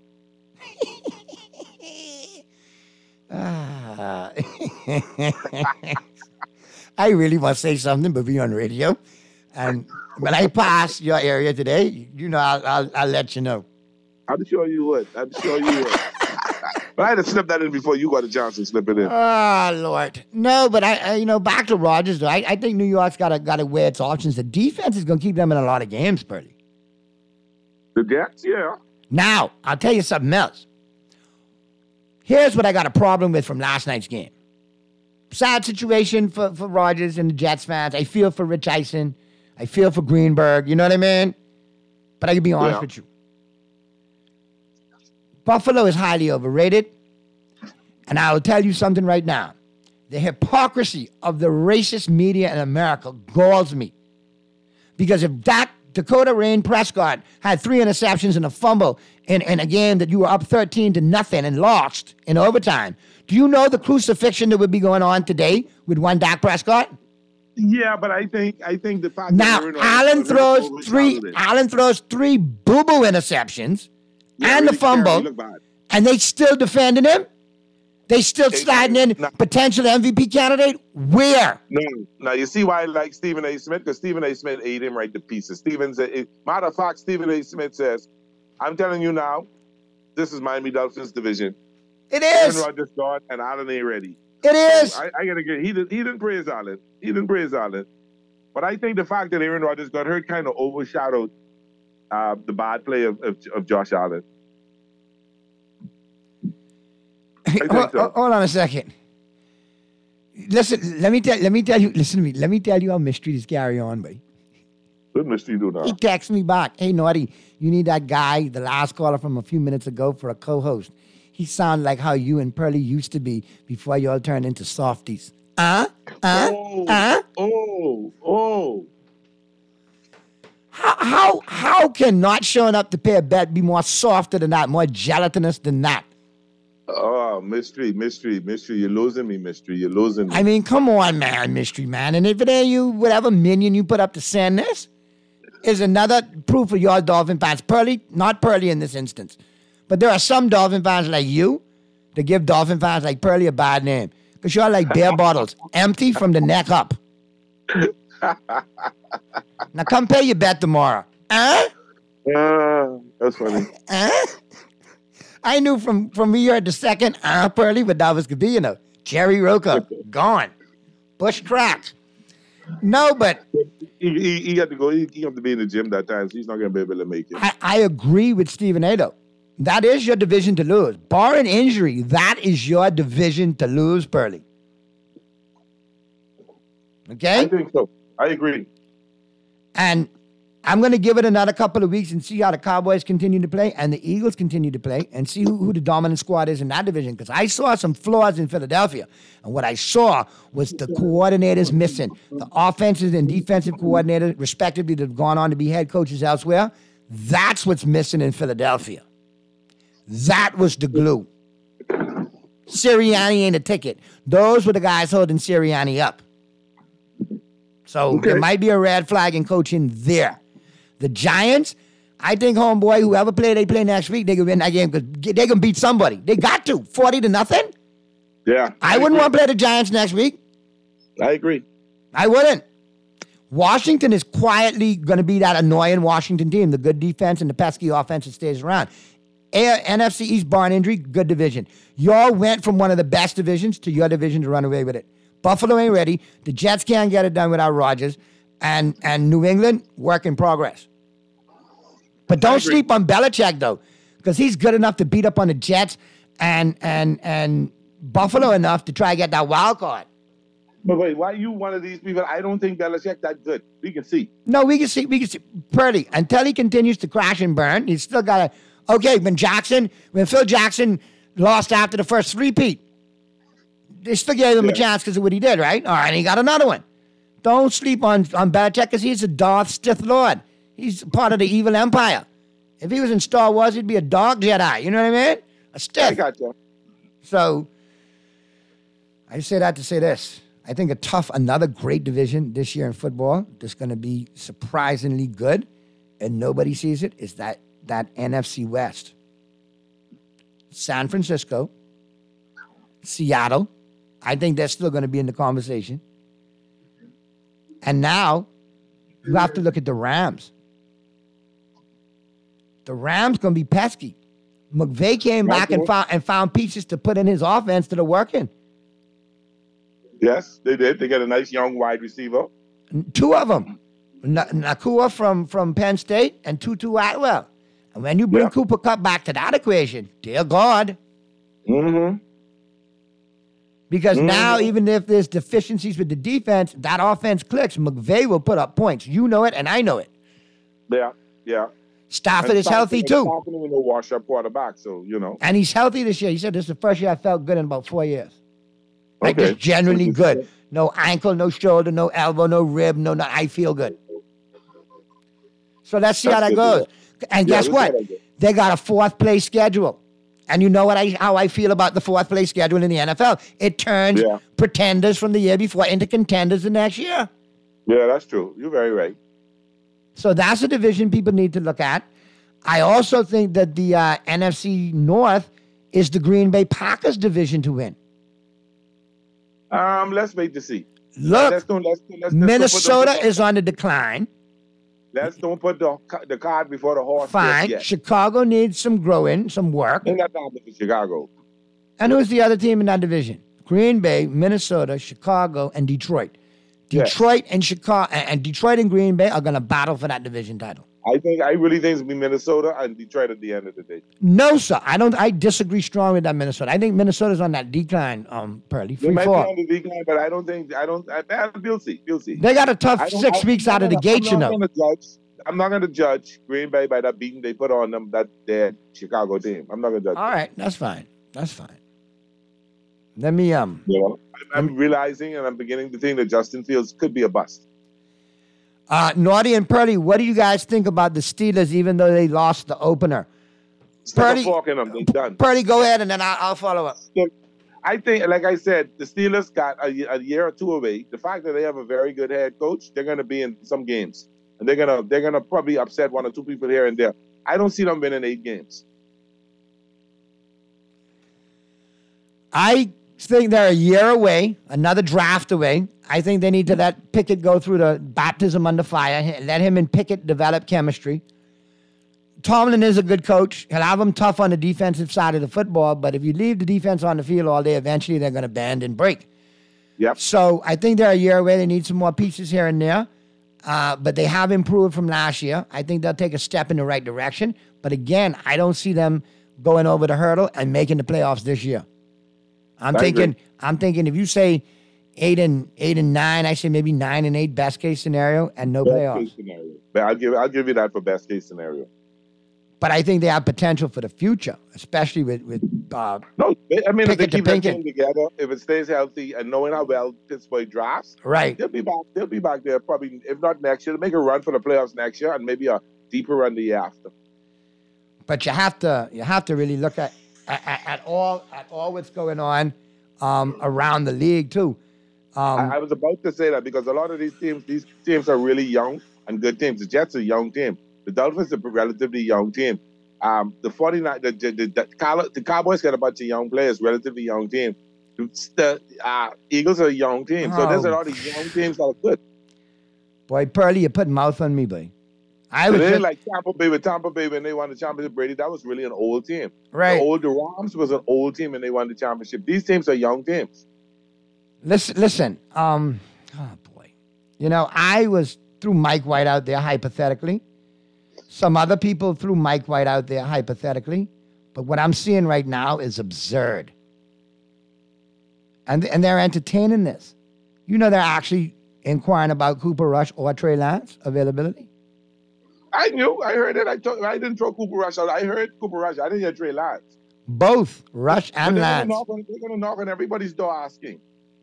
I really want to say something, but be on radio. And when I pass your area today, I'll let you know. I'm sure you would. But I had to slip that in before you got a chance to slip it in. Oh, Lord. No, but I back to Rogers, though. I think New York's got to weigh its options. The defense is going to keep them in a lot of games, Purdy. The Jets, yeah. Now, I'll tell you something else. Here's what I got a problem with from last night's game. Sad situation for Rogers and the Jets fans. I feel for Rich Eisen. I feel for Greenberg. You know what I mean? But I can be honest with you. Buffalo is highly overrated. And I will tell you something right now. The hypocrisy of the racist media in America galls me. Because if that Dakota Rain Prescott had 3 interceptions and a fumble in a game that you were up 13-0 and lost in overtime, do you know the crucifixion that would be going on today with one Dak Prescott? Yeah, but I think the fact now that Allen throws 3 boo-boo interceptions and the fumble, and they still defending him? They still sliding in potential MVP candidate? Where? No, you see why I like Stephen A. Smith? Because Stephen A. Smith ate him right to pieces. Matter of fact, Stephen A. Smith says, I'm telling you now, this is Miami Dolphins division. It is. Aaron Rodgers gone and Allen ain't ready. It is. So I gotta get. He didn't praise Allen. But I think the fact that Aaron Rodgers got hurt kind of overshadowed the bad play of Josh Allen. Hold on a second. Listen, let me tell you. Listen to me. Let me tell you how mystery this Gary on, buddy. What mystery do now? He texts me back. Hey, Naughty, you need that guy, the last caller from a few minutes ago, for a co-host. He sounds like how you and Pearlie used to be before you all turned into softies. How can not showing up to pay a bet be more softer than that, more gelatinous than that? Oh, mystery. You're losing me, mystery. You're losing me. I mean, come on, man, mystery, man. And if it ain't you, whatever minion you put up to send this is another proof of your Dolphin fans. Pearlie, not Pearlie in this instance. But there are some Dolphin fans like you that give Dolphin fans like Pearlie a bad name. Because you're like beer bottles, empty from the neck up. Now come pay your bet tomorrow. That's funny. I knew from we heard the second Pearlie, but that was going to be, Jerry Roca, gone. Bush cracked. No, but he got to go. He got to be in the gym that time, so he's not going to be able to make it. I agree with Stephen A. though. That is your division to lose. Barring injury, that is your division to lose, Pearlie. Okay? I think so. I agree. And I'm going to give it another couple of weeks and see how the Cowboys continue to play and the Eagles continue to play and see who the dominant squad is in that division. Because I saw some flaws in Philadelphia. And what I saw was the coordinators missing. The offensive and defensive coordinators, respectively, that have gone on to be head coaches elsewhere. That's what's missing in Philadelphia. That was the glue. Sirianni ain't a ticket. Those were the guys holding Sirianni up. So there might be a red flag in coaching there. The Giants, I think, homeboy, whoever they play next week, they can win that game because they can beat somebody. They got to. 40-0. Yeah. I wouldn't want to play the Giants next week. I agree. I wouldn't. Washington is quietly going to be that annoying Washington team, the good defense and the pesky offense that stays around. NFC East barn injury, good division. Y'all went from one of the best divisions to your division to run away with it. Buffalo ain't ready. The Jets can't get it done without Rodgers. And New England, work in progress. But don't sleep on Belichick, though, because he's good enough to beat up on the Jets and Buffalo enough to try to get that wild card. But wait, why are you one of these people? I don't think Belichick that good. We can see. No, we can see. Purdy, until he continues to crash and burn, he's still got to... Okay, when Phil Jackson lost after the first three-peat, they still gave him a chance because of what he did, right? All right, he got another one. Don't sleep on Belichick because he's a Darth Sith Lord. He's part of the evil empire. If he was in Star Wars, he'd be a dark Jedi. You know what I mean? A Sith. I got you. So, I say that to say this. I think another great division this year in football that's going to be surprisingly good, and nobody sees it, is that NFC West. San Francisco, Seattle, I think they're still going to be in the conversation. And now, you have to look at the Rams. The Rams going to be pesky. McVay came back and found pieces to put in his offense that are working. Yes, they did. They got a nice young wide receiver. Two of them. Nakua from Penn State and Tutu Atwell. And when you bring Cooper Kupp back to that equation, dear God. Mm-hmm. Because now, even if there's deficiencies with the defense, that offense clicks. McVay will put up points. You know it, and I know it. Yeah. Stafford is healthy, too. Stafford is a wash-up quarterback, so, you know. And he's healthy this year. He said this is the first year I felt good in about 4 years. Like, just generally good. No ankle, no shoulder, no elbow, no rib, no. I feel good. So let's see how that goes. And guess what? They got a fourth-place schedule. And you know how I feel about the fourth-place schedule in the NFL. It turns pretenders from the year before into contenders the next year. Yeah, that's true. You're very right. So that's a division people need to look at. I also think that the NFC North is the Green Bay Packers division to win. Let's wait to see. Look, Minnesota is on the decline. Let's don't put the cart before the horse. Fine. Yet. Chicago needs some growing, some work. Ain't got time for Chicago. And who's the other team in that division? Green Bay, Minnesota, Chicago, and Detroit. Detroit and Chicago and Detroit and Green Bay are going to battle for that division title. I really think it's going to be Minnesota and Detroit at the end of the day. No, sir. I disagree strongly with that Minnesota. I think Minnesota's on that decline, Pearly. They might be on the decline, but we'll see. We'll see. They got a tough 6 weeks out of the gate, you know. I'm not going to judge Green Bay by that beating they put on them, their Chicago team. I'm not going to judge. All right. That's fine. Let me, I'm realizing and I'm beginning to think that Justin Fields could be a bust. Naughty and Purdy, what do you guys think about the Steelers, even though they lost the opener? Purdy, they're done. Purdy, go ahead, and then I'll follow up. I think, like I said, the Steelers got a year or two away. The fact that they have a very good head coach, they're going to be in some games, and they're gonna probably upset one or two people here and there. I don't see them winning 8 games. I think they're a year away, another draft away. I think they need to let Pickett go through the baptism under fire, let him and Pickett develop chemistry. Tomlin is a good coach. He'll have them tough on the defensive side of the football, but if you leave the defense on the field all day, eventually they're going to bend and break. Yep. So I think they're a year away. They need some more pieces here and there, but they have improved from last year. I think they'll take a step in the right direction. But again, I don't see them going over the hurdle and making the playoffs this year. I'm thinking if you say 8 and 9, I say maybe 9 and 8 best case scenario and no playoffs. Best case scenario. But I'll give you that for best case scenario. But I think they have potential for the future, especially with no. I mean, if they keep that team Pickett. together, if it stays healthy, and knowing how well Pittsburgh drafts, right? They'll be back there probably, if not next year, to make a run for the playoffs next year, and maybe a deeper run the year after. But you have to really look at all what's going on around the league too. I was about to say that because a lot of these teams are really young and good teams. The Jets are a young team. The Dolphins are a relatively young team. The 49, the Cowboys got a bunch of young players, relatively young team. The Eagles are a young team. So there's a lot of young teams that are good. Boy, Pearly, you put mouth on me, boy. Like Tampa Bay when they won the championship. Brady, that was really an old team. Right. The Rams was an old team and they won the championship. These teams are young teams. Listen. Oh boy, I was threw Mike White out there hypothetically. Some other people threw Mike White out there hypothetically, but what I'm seeing right now is absurd. And they're entertaining this. They're actually inquiring about Cooper Rush or Trey Lance availability. I knew. I heard it. I didn't throw Cooper Rush out. I heard Cooper Rush. I didn't hear Trey Lance. Both Rush and Lance. They're going to knock on everybody's door asking.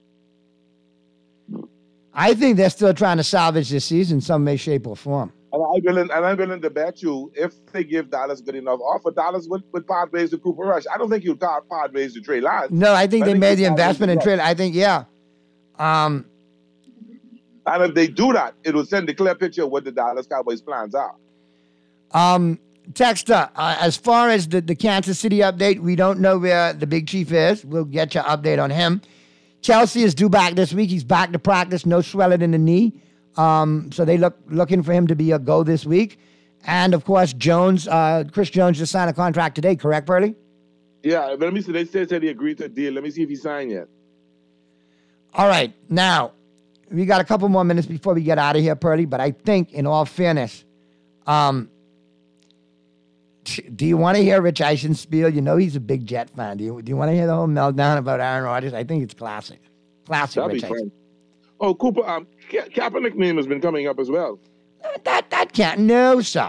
I think they're still trying to salvage this season in some way, shape, or form. And I'm willing to bet you if they give Dallas good enough offer, Dallas would part ways with Cooper Rush. I don't think you'd part ways with Trey Lance. No, I think they made the investment in Trey. I think, yeah. And if they do that, it will send a clear picture of what the Dallas Cowboys' plans are. Texter, as far as the Kansas City update, we don't know where the Big Chief is. We'll get you an update on him. Chelsea is due back this week. He's back to practice, no swelling in the knee. So they looking for him to be a go this week. And, of course, Chris Jones just signed a contract today, correct, Pearly? Yeah, but let me see. They said he agreed to a deal. Let me see if he signed yet. All right. Now, we got a couple more minutes before we get out of here, Pearly, but I think, in all fairness, do you want to hear Rich Eisen spiel? You know he's a big Jet fan. Do you want to hear the whole meltdown about Aaron Rodgers? I think it's classic. Classic That'd Rich be Eisen. fun. Oh, Cooper, Kaepernick name has been coming up as well. That can't. No, sir.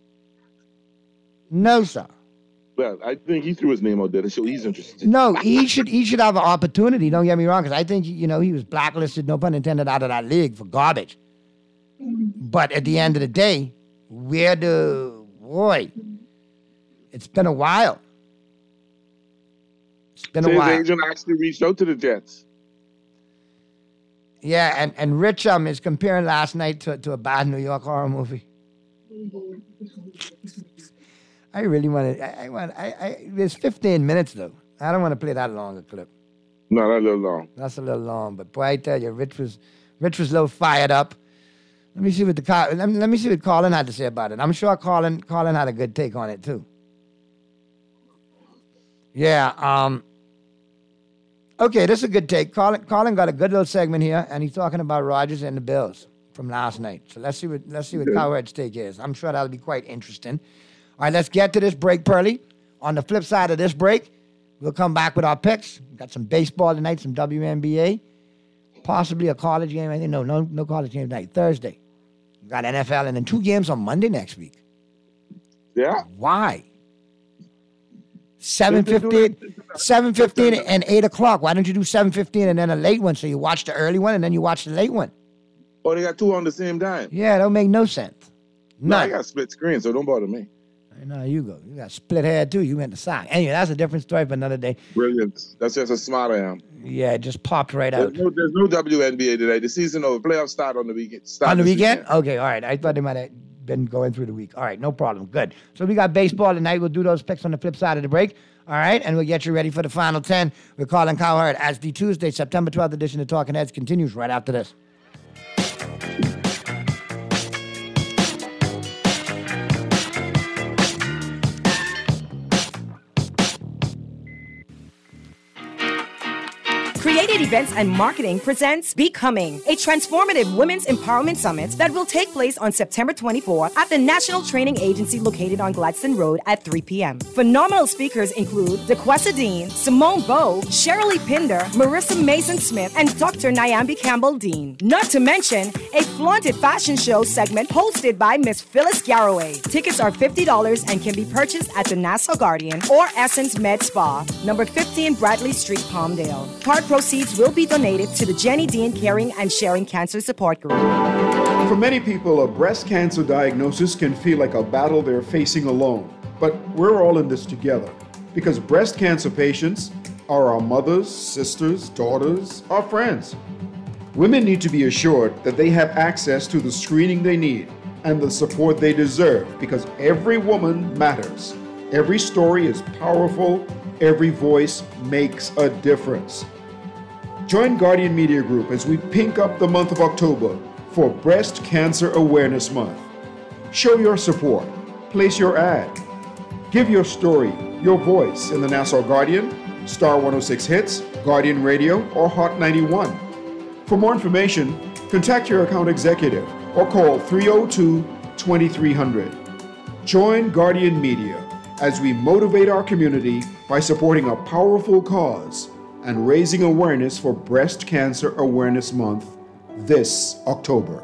No, sir. Well, I think he threw his name out there to show he's interested. No, he should have an opportunity. Don't get me wrong, because I think, he was blacklisted, no pun intended, out of that league for garbage. But at the end of the day, it's been a while. It's been a while. His agent actually reached out to the Jets. Yeah, and Rich is comparing last night to a bad New York horror movie. I really want to. There's 15 minutes though. I don't want to play that long a clip. No, that's a little long. That's a little long, but boy, I tell you, Rich was a little fired up. Let me see what Colin had to say about it. I'm sure Colin had a good take on it too. Yeah. Okay, this is a good take. Colin got a good little segment here, and he's talking about Rodgers and the Bills from last night. So let's see what Cowherd's take is. I'm sure that'll be quite interesting. All right, let's get to this break, Pearly. On the flip side of this break, we'll come back with our picks. We've got some baseball tonight, some WNBA, possibly a college game. I think no college game tonight. Thursday, we've got NFL, and then 2 games on Monday next week. Yeah. Why? 7:15 and 8 o'clock. Why don't you do 7:15 and then a late one? So you watch the early one and then you watch the late one. Oh, they got 2 on the same time. Yeah, that don't make no sense. No, I got split screen, so don't bother me. I know you go. You got split hair too. You went to sock. Anyway, that's a different story for another day. Brilliant. That's just how smart I am. Yeah, it just popped right out. There's no WNBA today. The season over. Playoffs start on the weekend. On the weekend? Okay, all right. I thought they might have been going through the week. All right, no problem. Good. So we got baseball tonight. We'll do those picks on the flip side of the break. All right, and we'll get you ready for the final 10. We're calling Cowherd as the Tuesday, September 12th edition of Talking Heads continues right after this. Creative Events and Marketing presents Becoming, a transformative women's empowerment summit that will take place on September 24 at the National Training Agency located on Gladstone Road at 3 p.m. Phenomenal speakers include DeQuessa Dean, Simone Bowe, Shirley Pinder, Marissa Mason-Smith, and Dr. Nyambi Campbell-Dean. Not to mention a flaunted fashion show segment hosted by Miss Phyllis Garraway. Tickets are $50 and can be purchased at the Nassau Guardian or Essence Med Spa, number 15 Bradley Street, Palmdale. Part proceeds will be donated to the Jenny Dean Caring and Sharing Cancer Support Group. For many people, a breast cancer diagnosis can feel like a battle they're facing alone. But we're all in this together because breast cancer patients are our mothers, sisters, daughters, our friends. Women need to be assured that they have access to the screening they need and the support they deserve because every woman matters. Every story is powerful. Every voice makes a difference. Join Guardian Media Group as we pink up the month of October for Breast Cancer Awareness Month. Show your support. Place your ad. Give your story, your voice in the Nassau Guardian, Star 106 Hits, Guardian Radio, or Hot 91. For more information, contact your account executive or call 302-2300. Join Guardian Media as we motivate our community by supporting a powerful cause and raising awareness for Breast Cancer Awareness Month this October.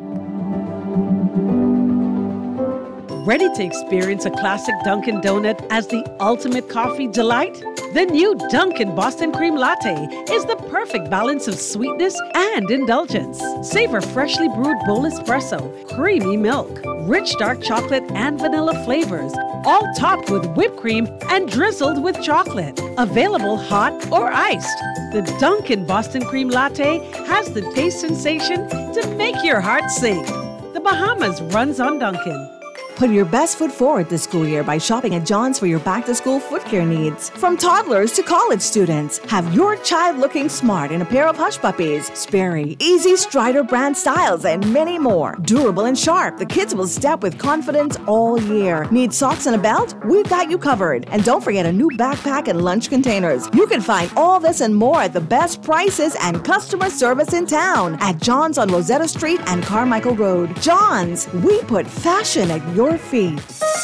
Ready to experience a classic Dunkin' Donut as the ultimate coffee delight? The new Dunkin' Boston Cream Latte is the perfect balance of sweetness and indulgence. Savor freshly brewed bold espresso, creamy milk, rich dark chocolate and vanilla flavors, all topped with whipped cream and drizzled with chocolate. Available hot or iced. The Dunkin' Boston Cream Latte has the taste sensation to make your heart sing. The Bahamas runs on Dunkin'. Put your best foot forward this school year by shopping at John's for your back-to-school foot care needs. From toddlers to college students, have your child looking smart in a pair of Hush Puppies, Sperry, Easy, Strider brand styles, and many more. Durable and sharp, the kids will step with confidence all year. Need socks and a belt? We've got you covered. And don't forget a new backpack and lunch containers. You can find all this and more at the best prices and customer service in town at John's on Rosetta Street and Carmichael Road. John's, we put fashion at your feet.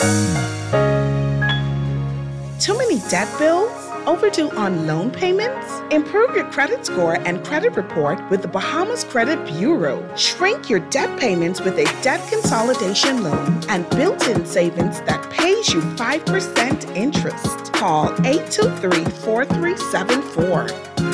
Too many debt bills? Overdue on loan payments? Improve your credit score and credit report with the Bahamas Credit Bureau. Shrink your debt payments with a debt consolidation loan and built-in savings that pays you 5% interest. Call 823-4374.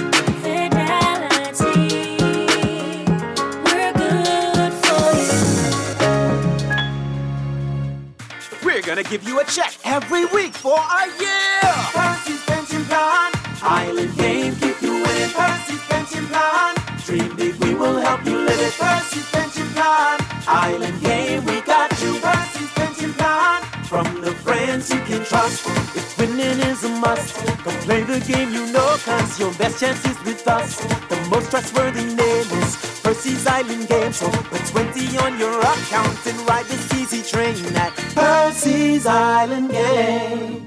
We're gonna give you a check every week for a year. Percy's Pension Plan, Island Game, keep you winning. Percy's Pension Plan, dream big, we will help you live it. Percy's Pension Plan, Island Game, we got you. Percy's Pension Plan, from the friends you can trust. If winning is a must, come play the game you know, cause your best chance is with us. The most trustworthy name is Percy's Island Game. So put 20 on your account and ride this easy train at Percy's Island Game.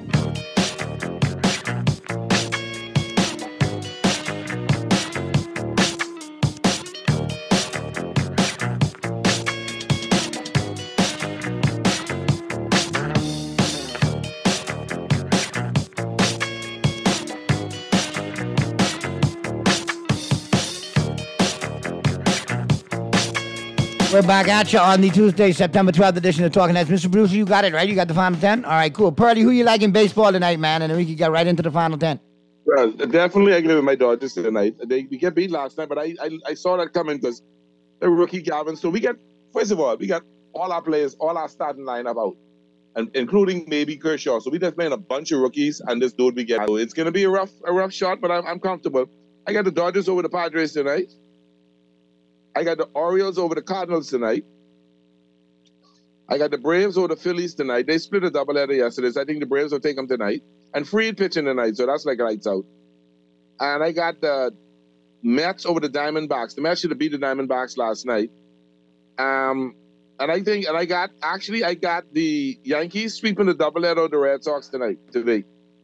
We're back at you on the Tuesday, September 12th edition of Talking Heads. Mr. Bruce, you got it, right? You got the final 10? All right, cool. Pearly, who you like in baseball tonight, man? And then we can get right into the final 10. Well, definitely I give it my Dodgers tonight. They get beat last night, but I saw that coming because the rookie Galvin. So we got, first of all, we got all our players, all our starting lineup out, and including maybe Kershaw. So we just playing a bunch of rookies, and this dude we get. So it's going to be a rough shot, but I'm comfortable. I got the Dodgers over the Padres tonight. I got the Orioles over the Cardinals tonight. I got the Braves over the Phillies tonight. They split a doubleheader yesterday, so I think the Braves will take them tonight. And Fried pitching tonight, so that's like lights out. And I got the Mets over the Diamondbacks. The Mets should have beat the Diamondbacks last night. And I got the Yankees sweeping the doubleheader of the Red Sox today.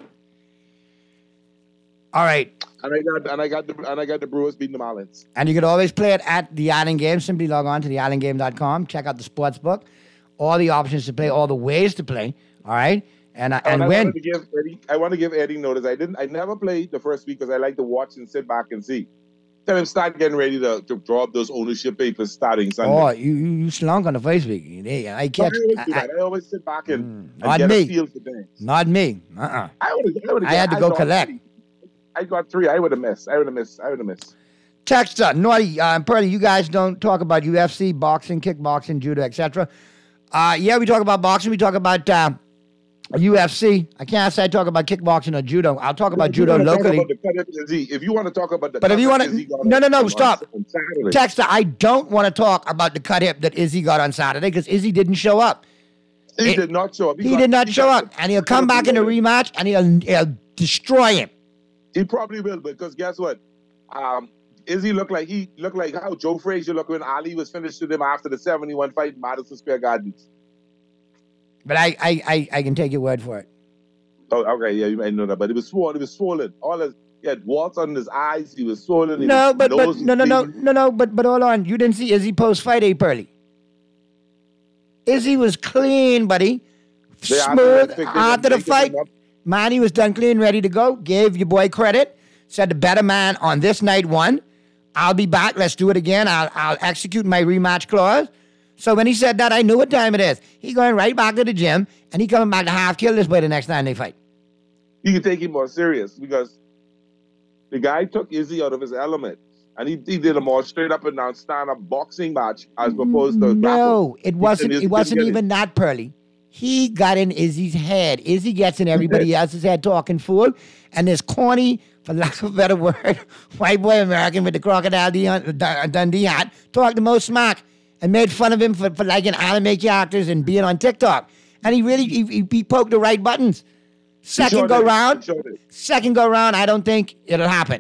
All right. And I got the Brewers beating the Marlins. And you can always play it at the Island Game. Simply log on to theislandgame.com. Check out the sports book. All the options to play, all the ways to play. All right? And win. I want to give Eddie notice. I never played the first week because I like to watch and sit back and see. Then I'm start getting ready to draw up those ownership papers starting Sunday. Oh, you slunk on the first week. I always sit back and not get me. a feel for things. Not me. I had to go collect. I got 3. I would have missed. Texter, Naughty, Pearly, you guys don't talk about UFC, boxing, kickboxing, judo, etc. Yeah, we talk about boxing. We talk about UFC. I can't say I talk about kickboxing or judo. I'll talk about judo locally. If you want to talk about the but if you want to, no, stop. Texter, I don't want to talk about the cut hip that Izzy got on Saturday because Izzy didn't show up. He did not show up. He did not show up, and he'll come back in a rematch and he'll destroy him. He probably will, because guess what? Izzy looked like how Joe Frazier looked when Ali was finished with him after the 71 fight in Madison Square Gardens. But I can take your word for it. Oh, okay, yeah, you might know that. But it was swollen. He had warts on his eyes. He was swollen. No, but hold on. You didn't see Izzy post-fight, Pearly. Izzy was clean, buddy. Smooth after the fight. Man, he was done clean, ready to go. Gave your boy credit. Said the better man on this night won. I'll be back. Let's do it again. I'll execute my rematch clause. So when he said that, I knew what time it is. He going right back to the gym, and he coming back to half kill this boy the next time they fight. You can take him more serious because the guy took Izzy out of his element. And he did a more straight up and down stand-up boxing match as opposed to... No, it wasn't even that, Pearly. He got in Izzy's head. Izzy gets in everybody else's head talking fool. And this corny, for lack of a better word, white boy American with the Crocodile Dundee hat talked the most smack and made fun of him for liking anime characters and being on TikTok. And he poked the right buttons. Second go round, I don't think it'll happen.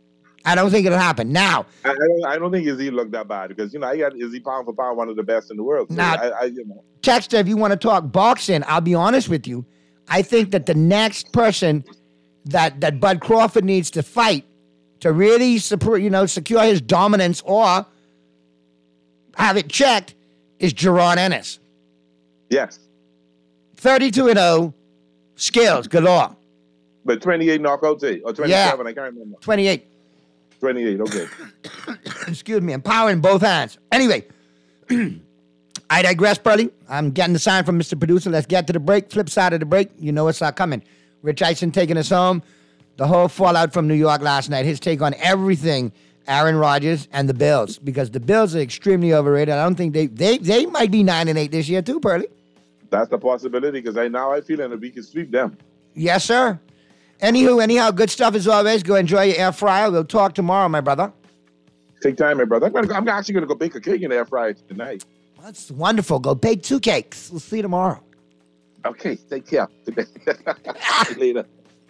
Now, I don't think Izzy looked that bad because I got Izzy pound for pound one of the best in the world. So now, Texter, if you want to talk boxing, I'll be honest with you. I think that the next person that Bud Crawford needs to fight to really secure his dominance or have it checked is Jaron Ennis. Yes. 32-0, skills galore. But 28 knockouts, or 27, I can't remember. 28. 28, okay. Excuse me, and power in both hands. Anyway, I digress, Pearly. I'm getting the sign from Mr. Producer. Let's get to the break. Flip side of the break, you know what's coming. Rich Eisen taking us home. The whole fallout from New York last night. His take on everything, Aaron Rodgers and the Bills. Because the Bills are extremely overrated. I don't think they might be 9-8 this year too, Pearly. That's the possibility because I feel that we can sweep them. Yes, sir. Anyhow, good stuff as always. Go enjoy your air fryer. We'll talk tomorrow, my brother. Take time, my brother. I'm actually going to go bake a cake in the air fryer tonight. That's wonderful. Go bake 2 cakes. We'll see you tomorrow. Okay, take care. Later.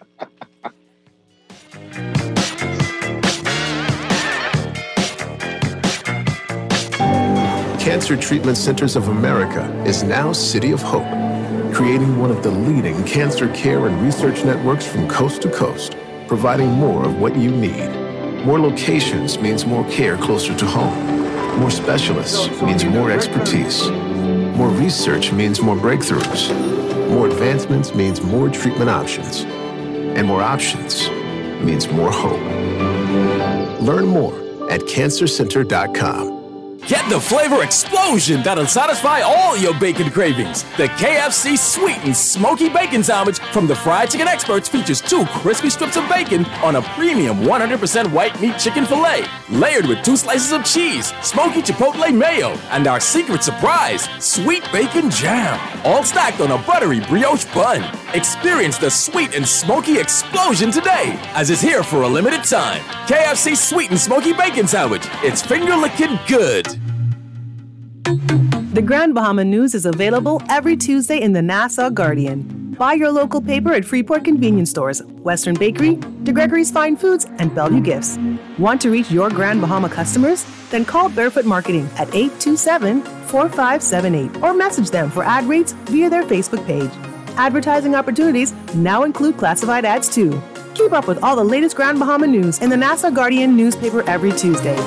Cancer Treatment Centers of America is now City of Hope, creating one of the leading cancer care and research networks from coast to coast, providing more of what you need. More locations means more care closer to home. More specialists means more expertise. More research means more breakthroughs. More advancements means more treatment options. And more options means more hope. Learn more at cancercenter.com. Get the flavor explosion that'll satisfy all your bacon cravings. The KFC Sweet and Smoky Bacon Sandwich from the Fried Chicken Experts features 2 crispy strips of bacon on a premium 100% white meat chicken filet, layered with 2 slices of cheese, smoky chipotle mayo, and our secret surprise, sweet bacon jam, all stacked on a buttery brioche bun. Experience the sweet and smoky explosion today, as it's here for a limited time. KFC Sweet and Smoky Bacon Sandwich. It's finger-licking good. The Grand Bahama News is available every Tuesday in the Nassau Guardian. Buy your local paper at Freeport convenience stores, Western Bakery, DeGregory's Fine Foods, and Bellevue Gifts. Want to reach your Grand Bahama customers? Then call Barefoot Marketing at 827-4578 or message them for ad rates via their Facebook page. Advertising opportunities now include classified ads too. Keep up with all the latest Grand Bahama news in the Nassau Guardian newspaper every Tuesday.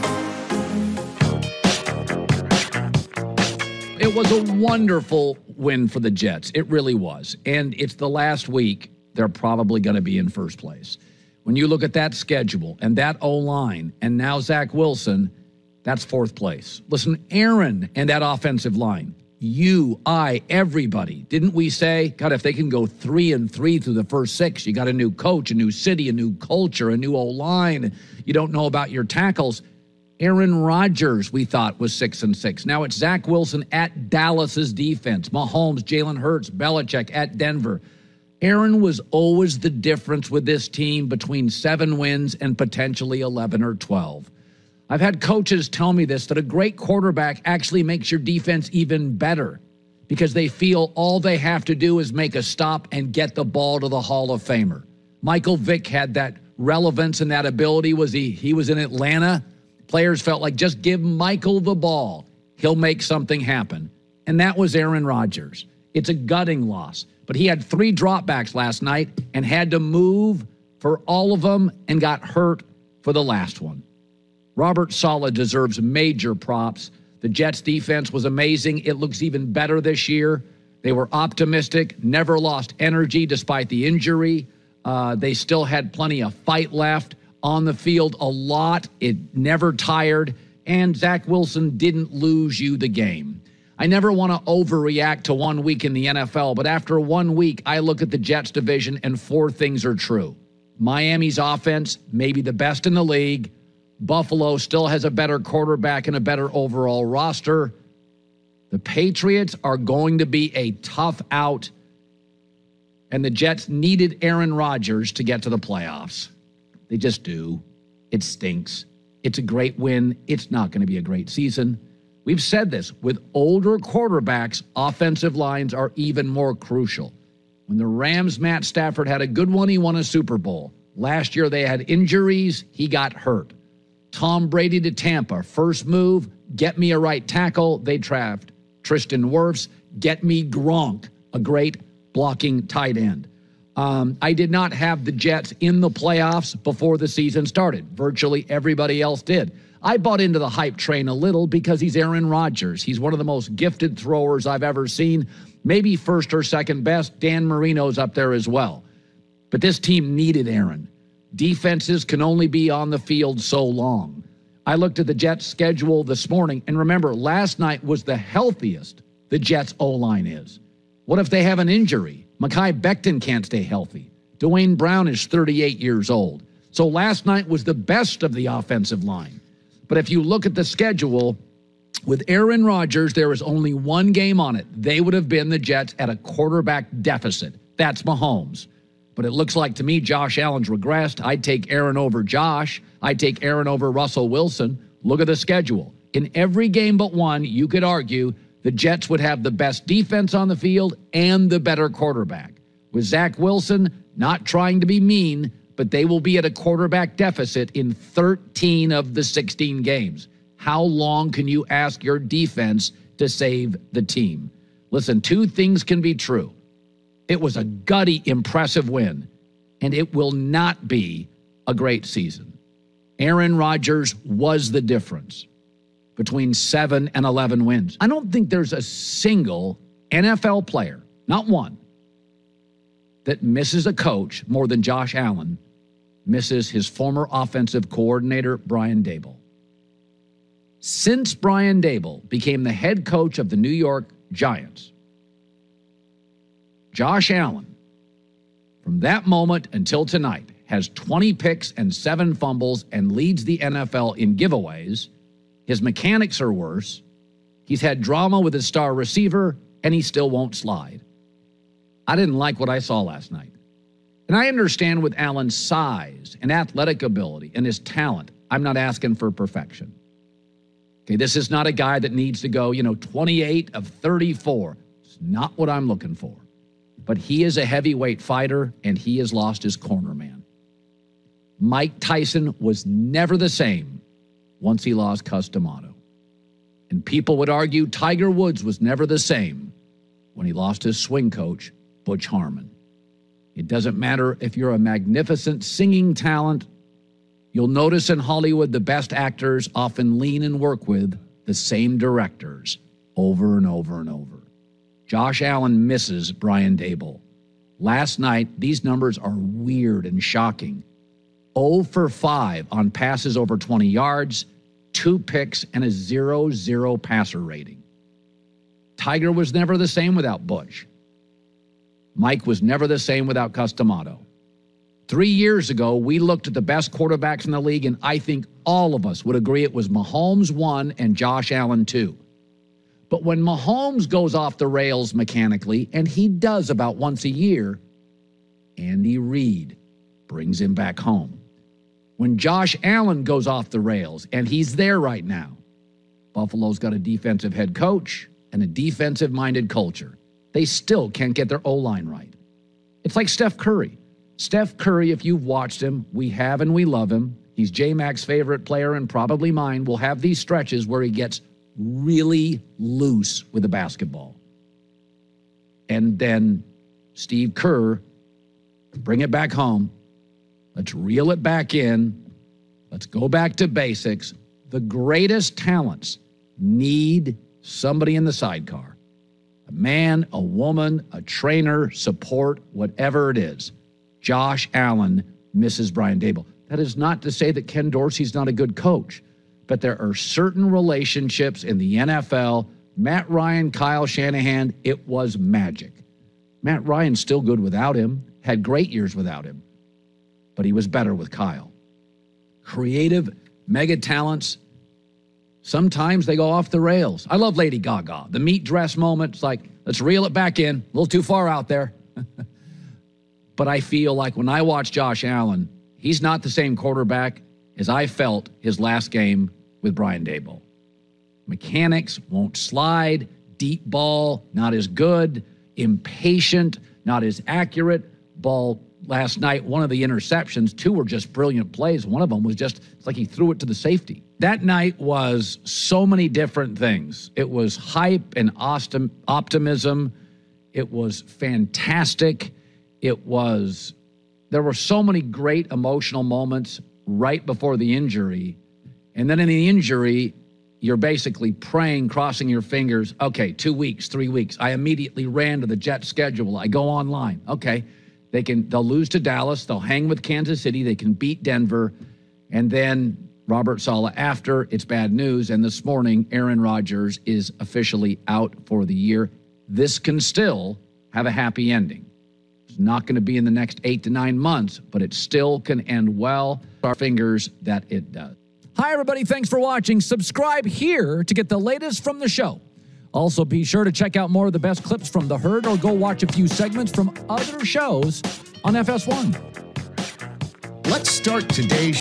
It was a wonderful win for the Jets. It really was. And it's the last week they're probably going to be in first place. When you look at that schedule and that O-line and now Zach Wilson, that's 4th place. Listen, Aaron and that offensive line, you, I, everybody. Didn't we say, God, if they can go 3-3 through the first 6, you got a new coach, a new city, a new culture, a new O-line. You don't know about your tackles. Aaron Rodgers, we thought, was 6-6. Now it's Zach Wilson at Dallas's defense. Mahomes, Jalen Hurts, Belichick at Denver. Aaron was always the difference with this team between 7 wins and potentially 11 or 12. I've had coaches tell me this, that a great quarterback actually makes your defense even better because they feel all they have to do is make a stop and get the ball to the Hall of Famer. Michael Vick had that relevance and that ability. He was in Atlanta. Players felt like just give Michael the ball. He'll make something happen. And that was Aaron Rodgers. It's a gutting loss. But he had 3 dropbacks last night and had to move for all of them and got hurt for the last one. Robert Saleh deserves major props. The Jets defense was amazing. It looks even better this year. They were optimistic, never lost energy despite the injury. They still had plenty of fight left. On the field a lot. It never tired. And Zach Wilson didn't lose you the game. I never want to overreact to 1 week in the NFL, but after 1 week, I look at the Jets division and 4 things are true. Miami's offense, maybe the best in the league. Buffalo still has a better quarterback and a better overall roster. The Patriots are going to be a tough out. And the Jets needed Aaron Rodgers to get to the playoffs. They just do. It stinks. It's a great win. It's not going to be a great season. We've said this. With older quarterbacks, offensive lines are even more crucial. When the Rams' Matt Stafford had a good one, he won a Super Bowl. Last year, they had injuries. He got hurt. Tom Brady to Tampa. First move, get me a right tackle. They draft Tristan Wirfs. Get me Gronk, a great blocking tight end. I did not have the Jets in the playoffs before the season started. Virtually everybody else did. I bought into the hype train a little because he's Aaron Rodgers. He's one of the most gifted throwers I've ever seen. Maybe first or second best. Dan Marino's up there as well. But this team needed Aaron. Defenses can only be on the field so long. I looked at the Jets' schedule this morning, and remember, last night was the healthiest the Jets' O-line is. What if they have an injury? Mekhi Becton can't stay healthy. Dwayne Brown is 38 years old. So last night was the best of the offensive line. But if you look at the schedule, with Aaron Rodgers, there is only one game on it. They would have been the Jets at a quarterback deficit. That's Mahomes. But it looks like to me Josh Allen's regressed. I'd take Aaron over Josh. I'd take Aaron over Russell Wilson. Look at the schedule. In every game but one, you could argue the Jets would have the best defense on the field and the better quarterback. With Zach Wilson, not trying to be mean, but they will be at a quarterback deficit in 13 of the 16 games. How long can you ask your defense to save the team? Listen, two things can be true. It was a gutty, impressive win, and it will not be a great season. Aaron Rodgers was the difference between 7 and 11 wins. I don't think there's a single NFL player, not one, that misses a coach more than Josh Allen misses his former offensive coordinator, Brian Daboll. Since Brian Daboll became the head coach of the New York Giants, Josh Allen, from that moment until tonight, has 20 picks and 7 fumbles and leads the NFL in giveaways. His mechanics are worse. He's had drama with his star receiver, and he still won't slide. I didn't like what I saw last night. And I understand with Allen's size and athletic ability and his talent, I'm not asking for perfection. Okay, this is not a guy that needs to go, 28 of 34. It's not what I'm looking for. But he is a heavyweight fighter, and he has lost his corner man. Mike Tyson was never the same once he lost Cus D'Amato. And people would argue Tiger Woods was never the same when he lost his swing coach, Butch Harmon. It doesn't matter if you're a magnificent singing talent. You'll notice in Hollywood the best actors often lean and work with the same directors over and over and over. Josh Allen misses Brian Daboll. Last night, these numbers are weird and shocking. 0 for 5 on passes over 20 yards, 2 picks, and a 0-0 passer rating. Tiger was never the same without Butch. Mike was never the same without Cus D'Amato. 3 years ago, we looked at the best quarterbacks in the league, and I think all of us would agree it was Mahomes 1 and Josh Allen 2. But when Mahomes goes off the rails mechanically, and he does about once a year, Andy Reid brings him back home. When Josh Allen goes off the rails, and he's there right now, Buffalo's got a defensive head coach and a defensive-minded culture. They still can't get their O-line right. It's like Steph Curry. Steph Curry, if you've watched him, we have and we love him. He's J-Mac's favorite player and probably mine. Will have these stretches where he gets really loose with the basketball. And then Steve Kerr, bring it back home. Let's reel it back in. Let's go back to basics. The greatest talents need somebody in the sidecar. A man, a woman, a trainer, support, whatever it is. Josh Allen misses Brian Daboll. That is not to say that Ken Dorsey's not a good coach, but there are certain relationships in the NFL. Matt Ryan, Kyle Shanahan, it was magic. Matt Ryan's still good without him, had great years without him, but he was better with Kyle. Creative, mega talents, sometimes they go off the rails. I love Lady Gaga. The meat dress moment, it's like, let's reel it back in. A little too far out there. But I feel like when I watch Josh Allen, he's not the same quarterback as I felt his last game with Brian Daboll. mechanics, won't slide, deep ball, not as good, impatient, not as accurate. Ball last night, one of the interceptions, two were just brilliant plays. One of them was just, it's like he threw it to the safety. That night was so many different things. It was hype and optimism. It was fantastic. There were so many great emotional moments right before the injury. And then in the injury, you're basically praying, crossing your fingers. Okay, 2 weeks, 3 weeks. I immediately ran to the Jets schedule. I go online. Okay, they'll lose to Dallas. They'll hang with Kansas City. They can beat Denver. And then Robert Saleh after. It's bad news. And this morning, Aaron Rodgers is officially out for the year. This can still have a happy ending. It's not going to be in the next 8 to 9 months, but it still can end well. Our fingers that it does. Hi, everybody. Thanks for watching. Subscribe here to get the latest from the show. Also, be sure to check out more of the best clips from The Herd or go watch a few segments from other shows on FS1. Let's start today's...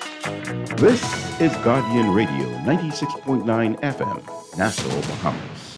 This is Guardian Radio, 96.9 FM, Nassau, Bahamas.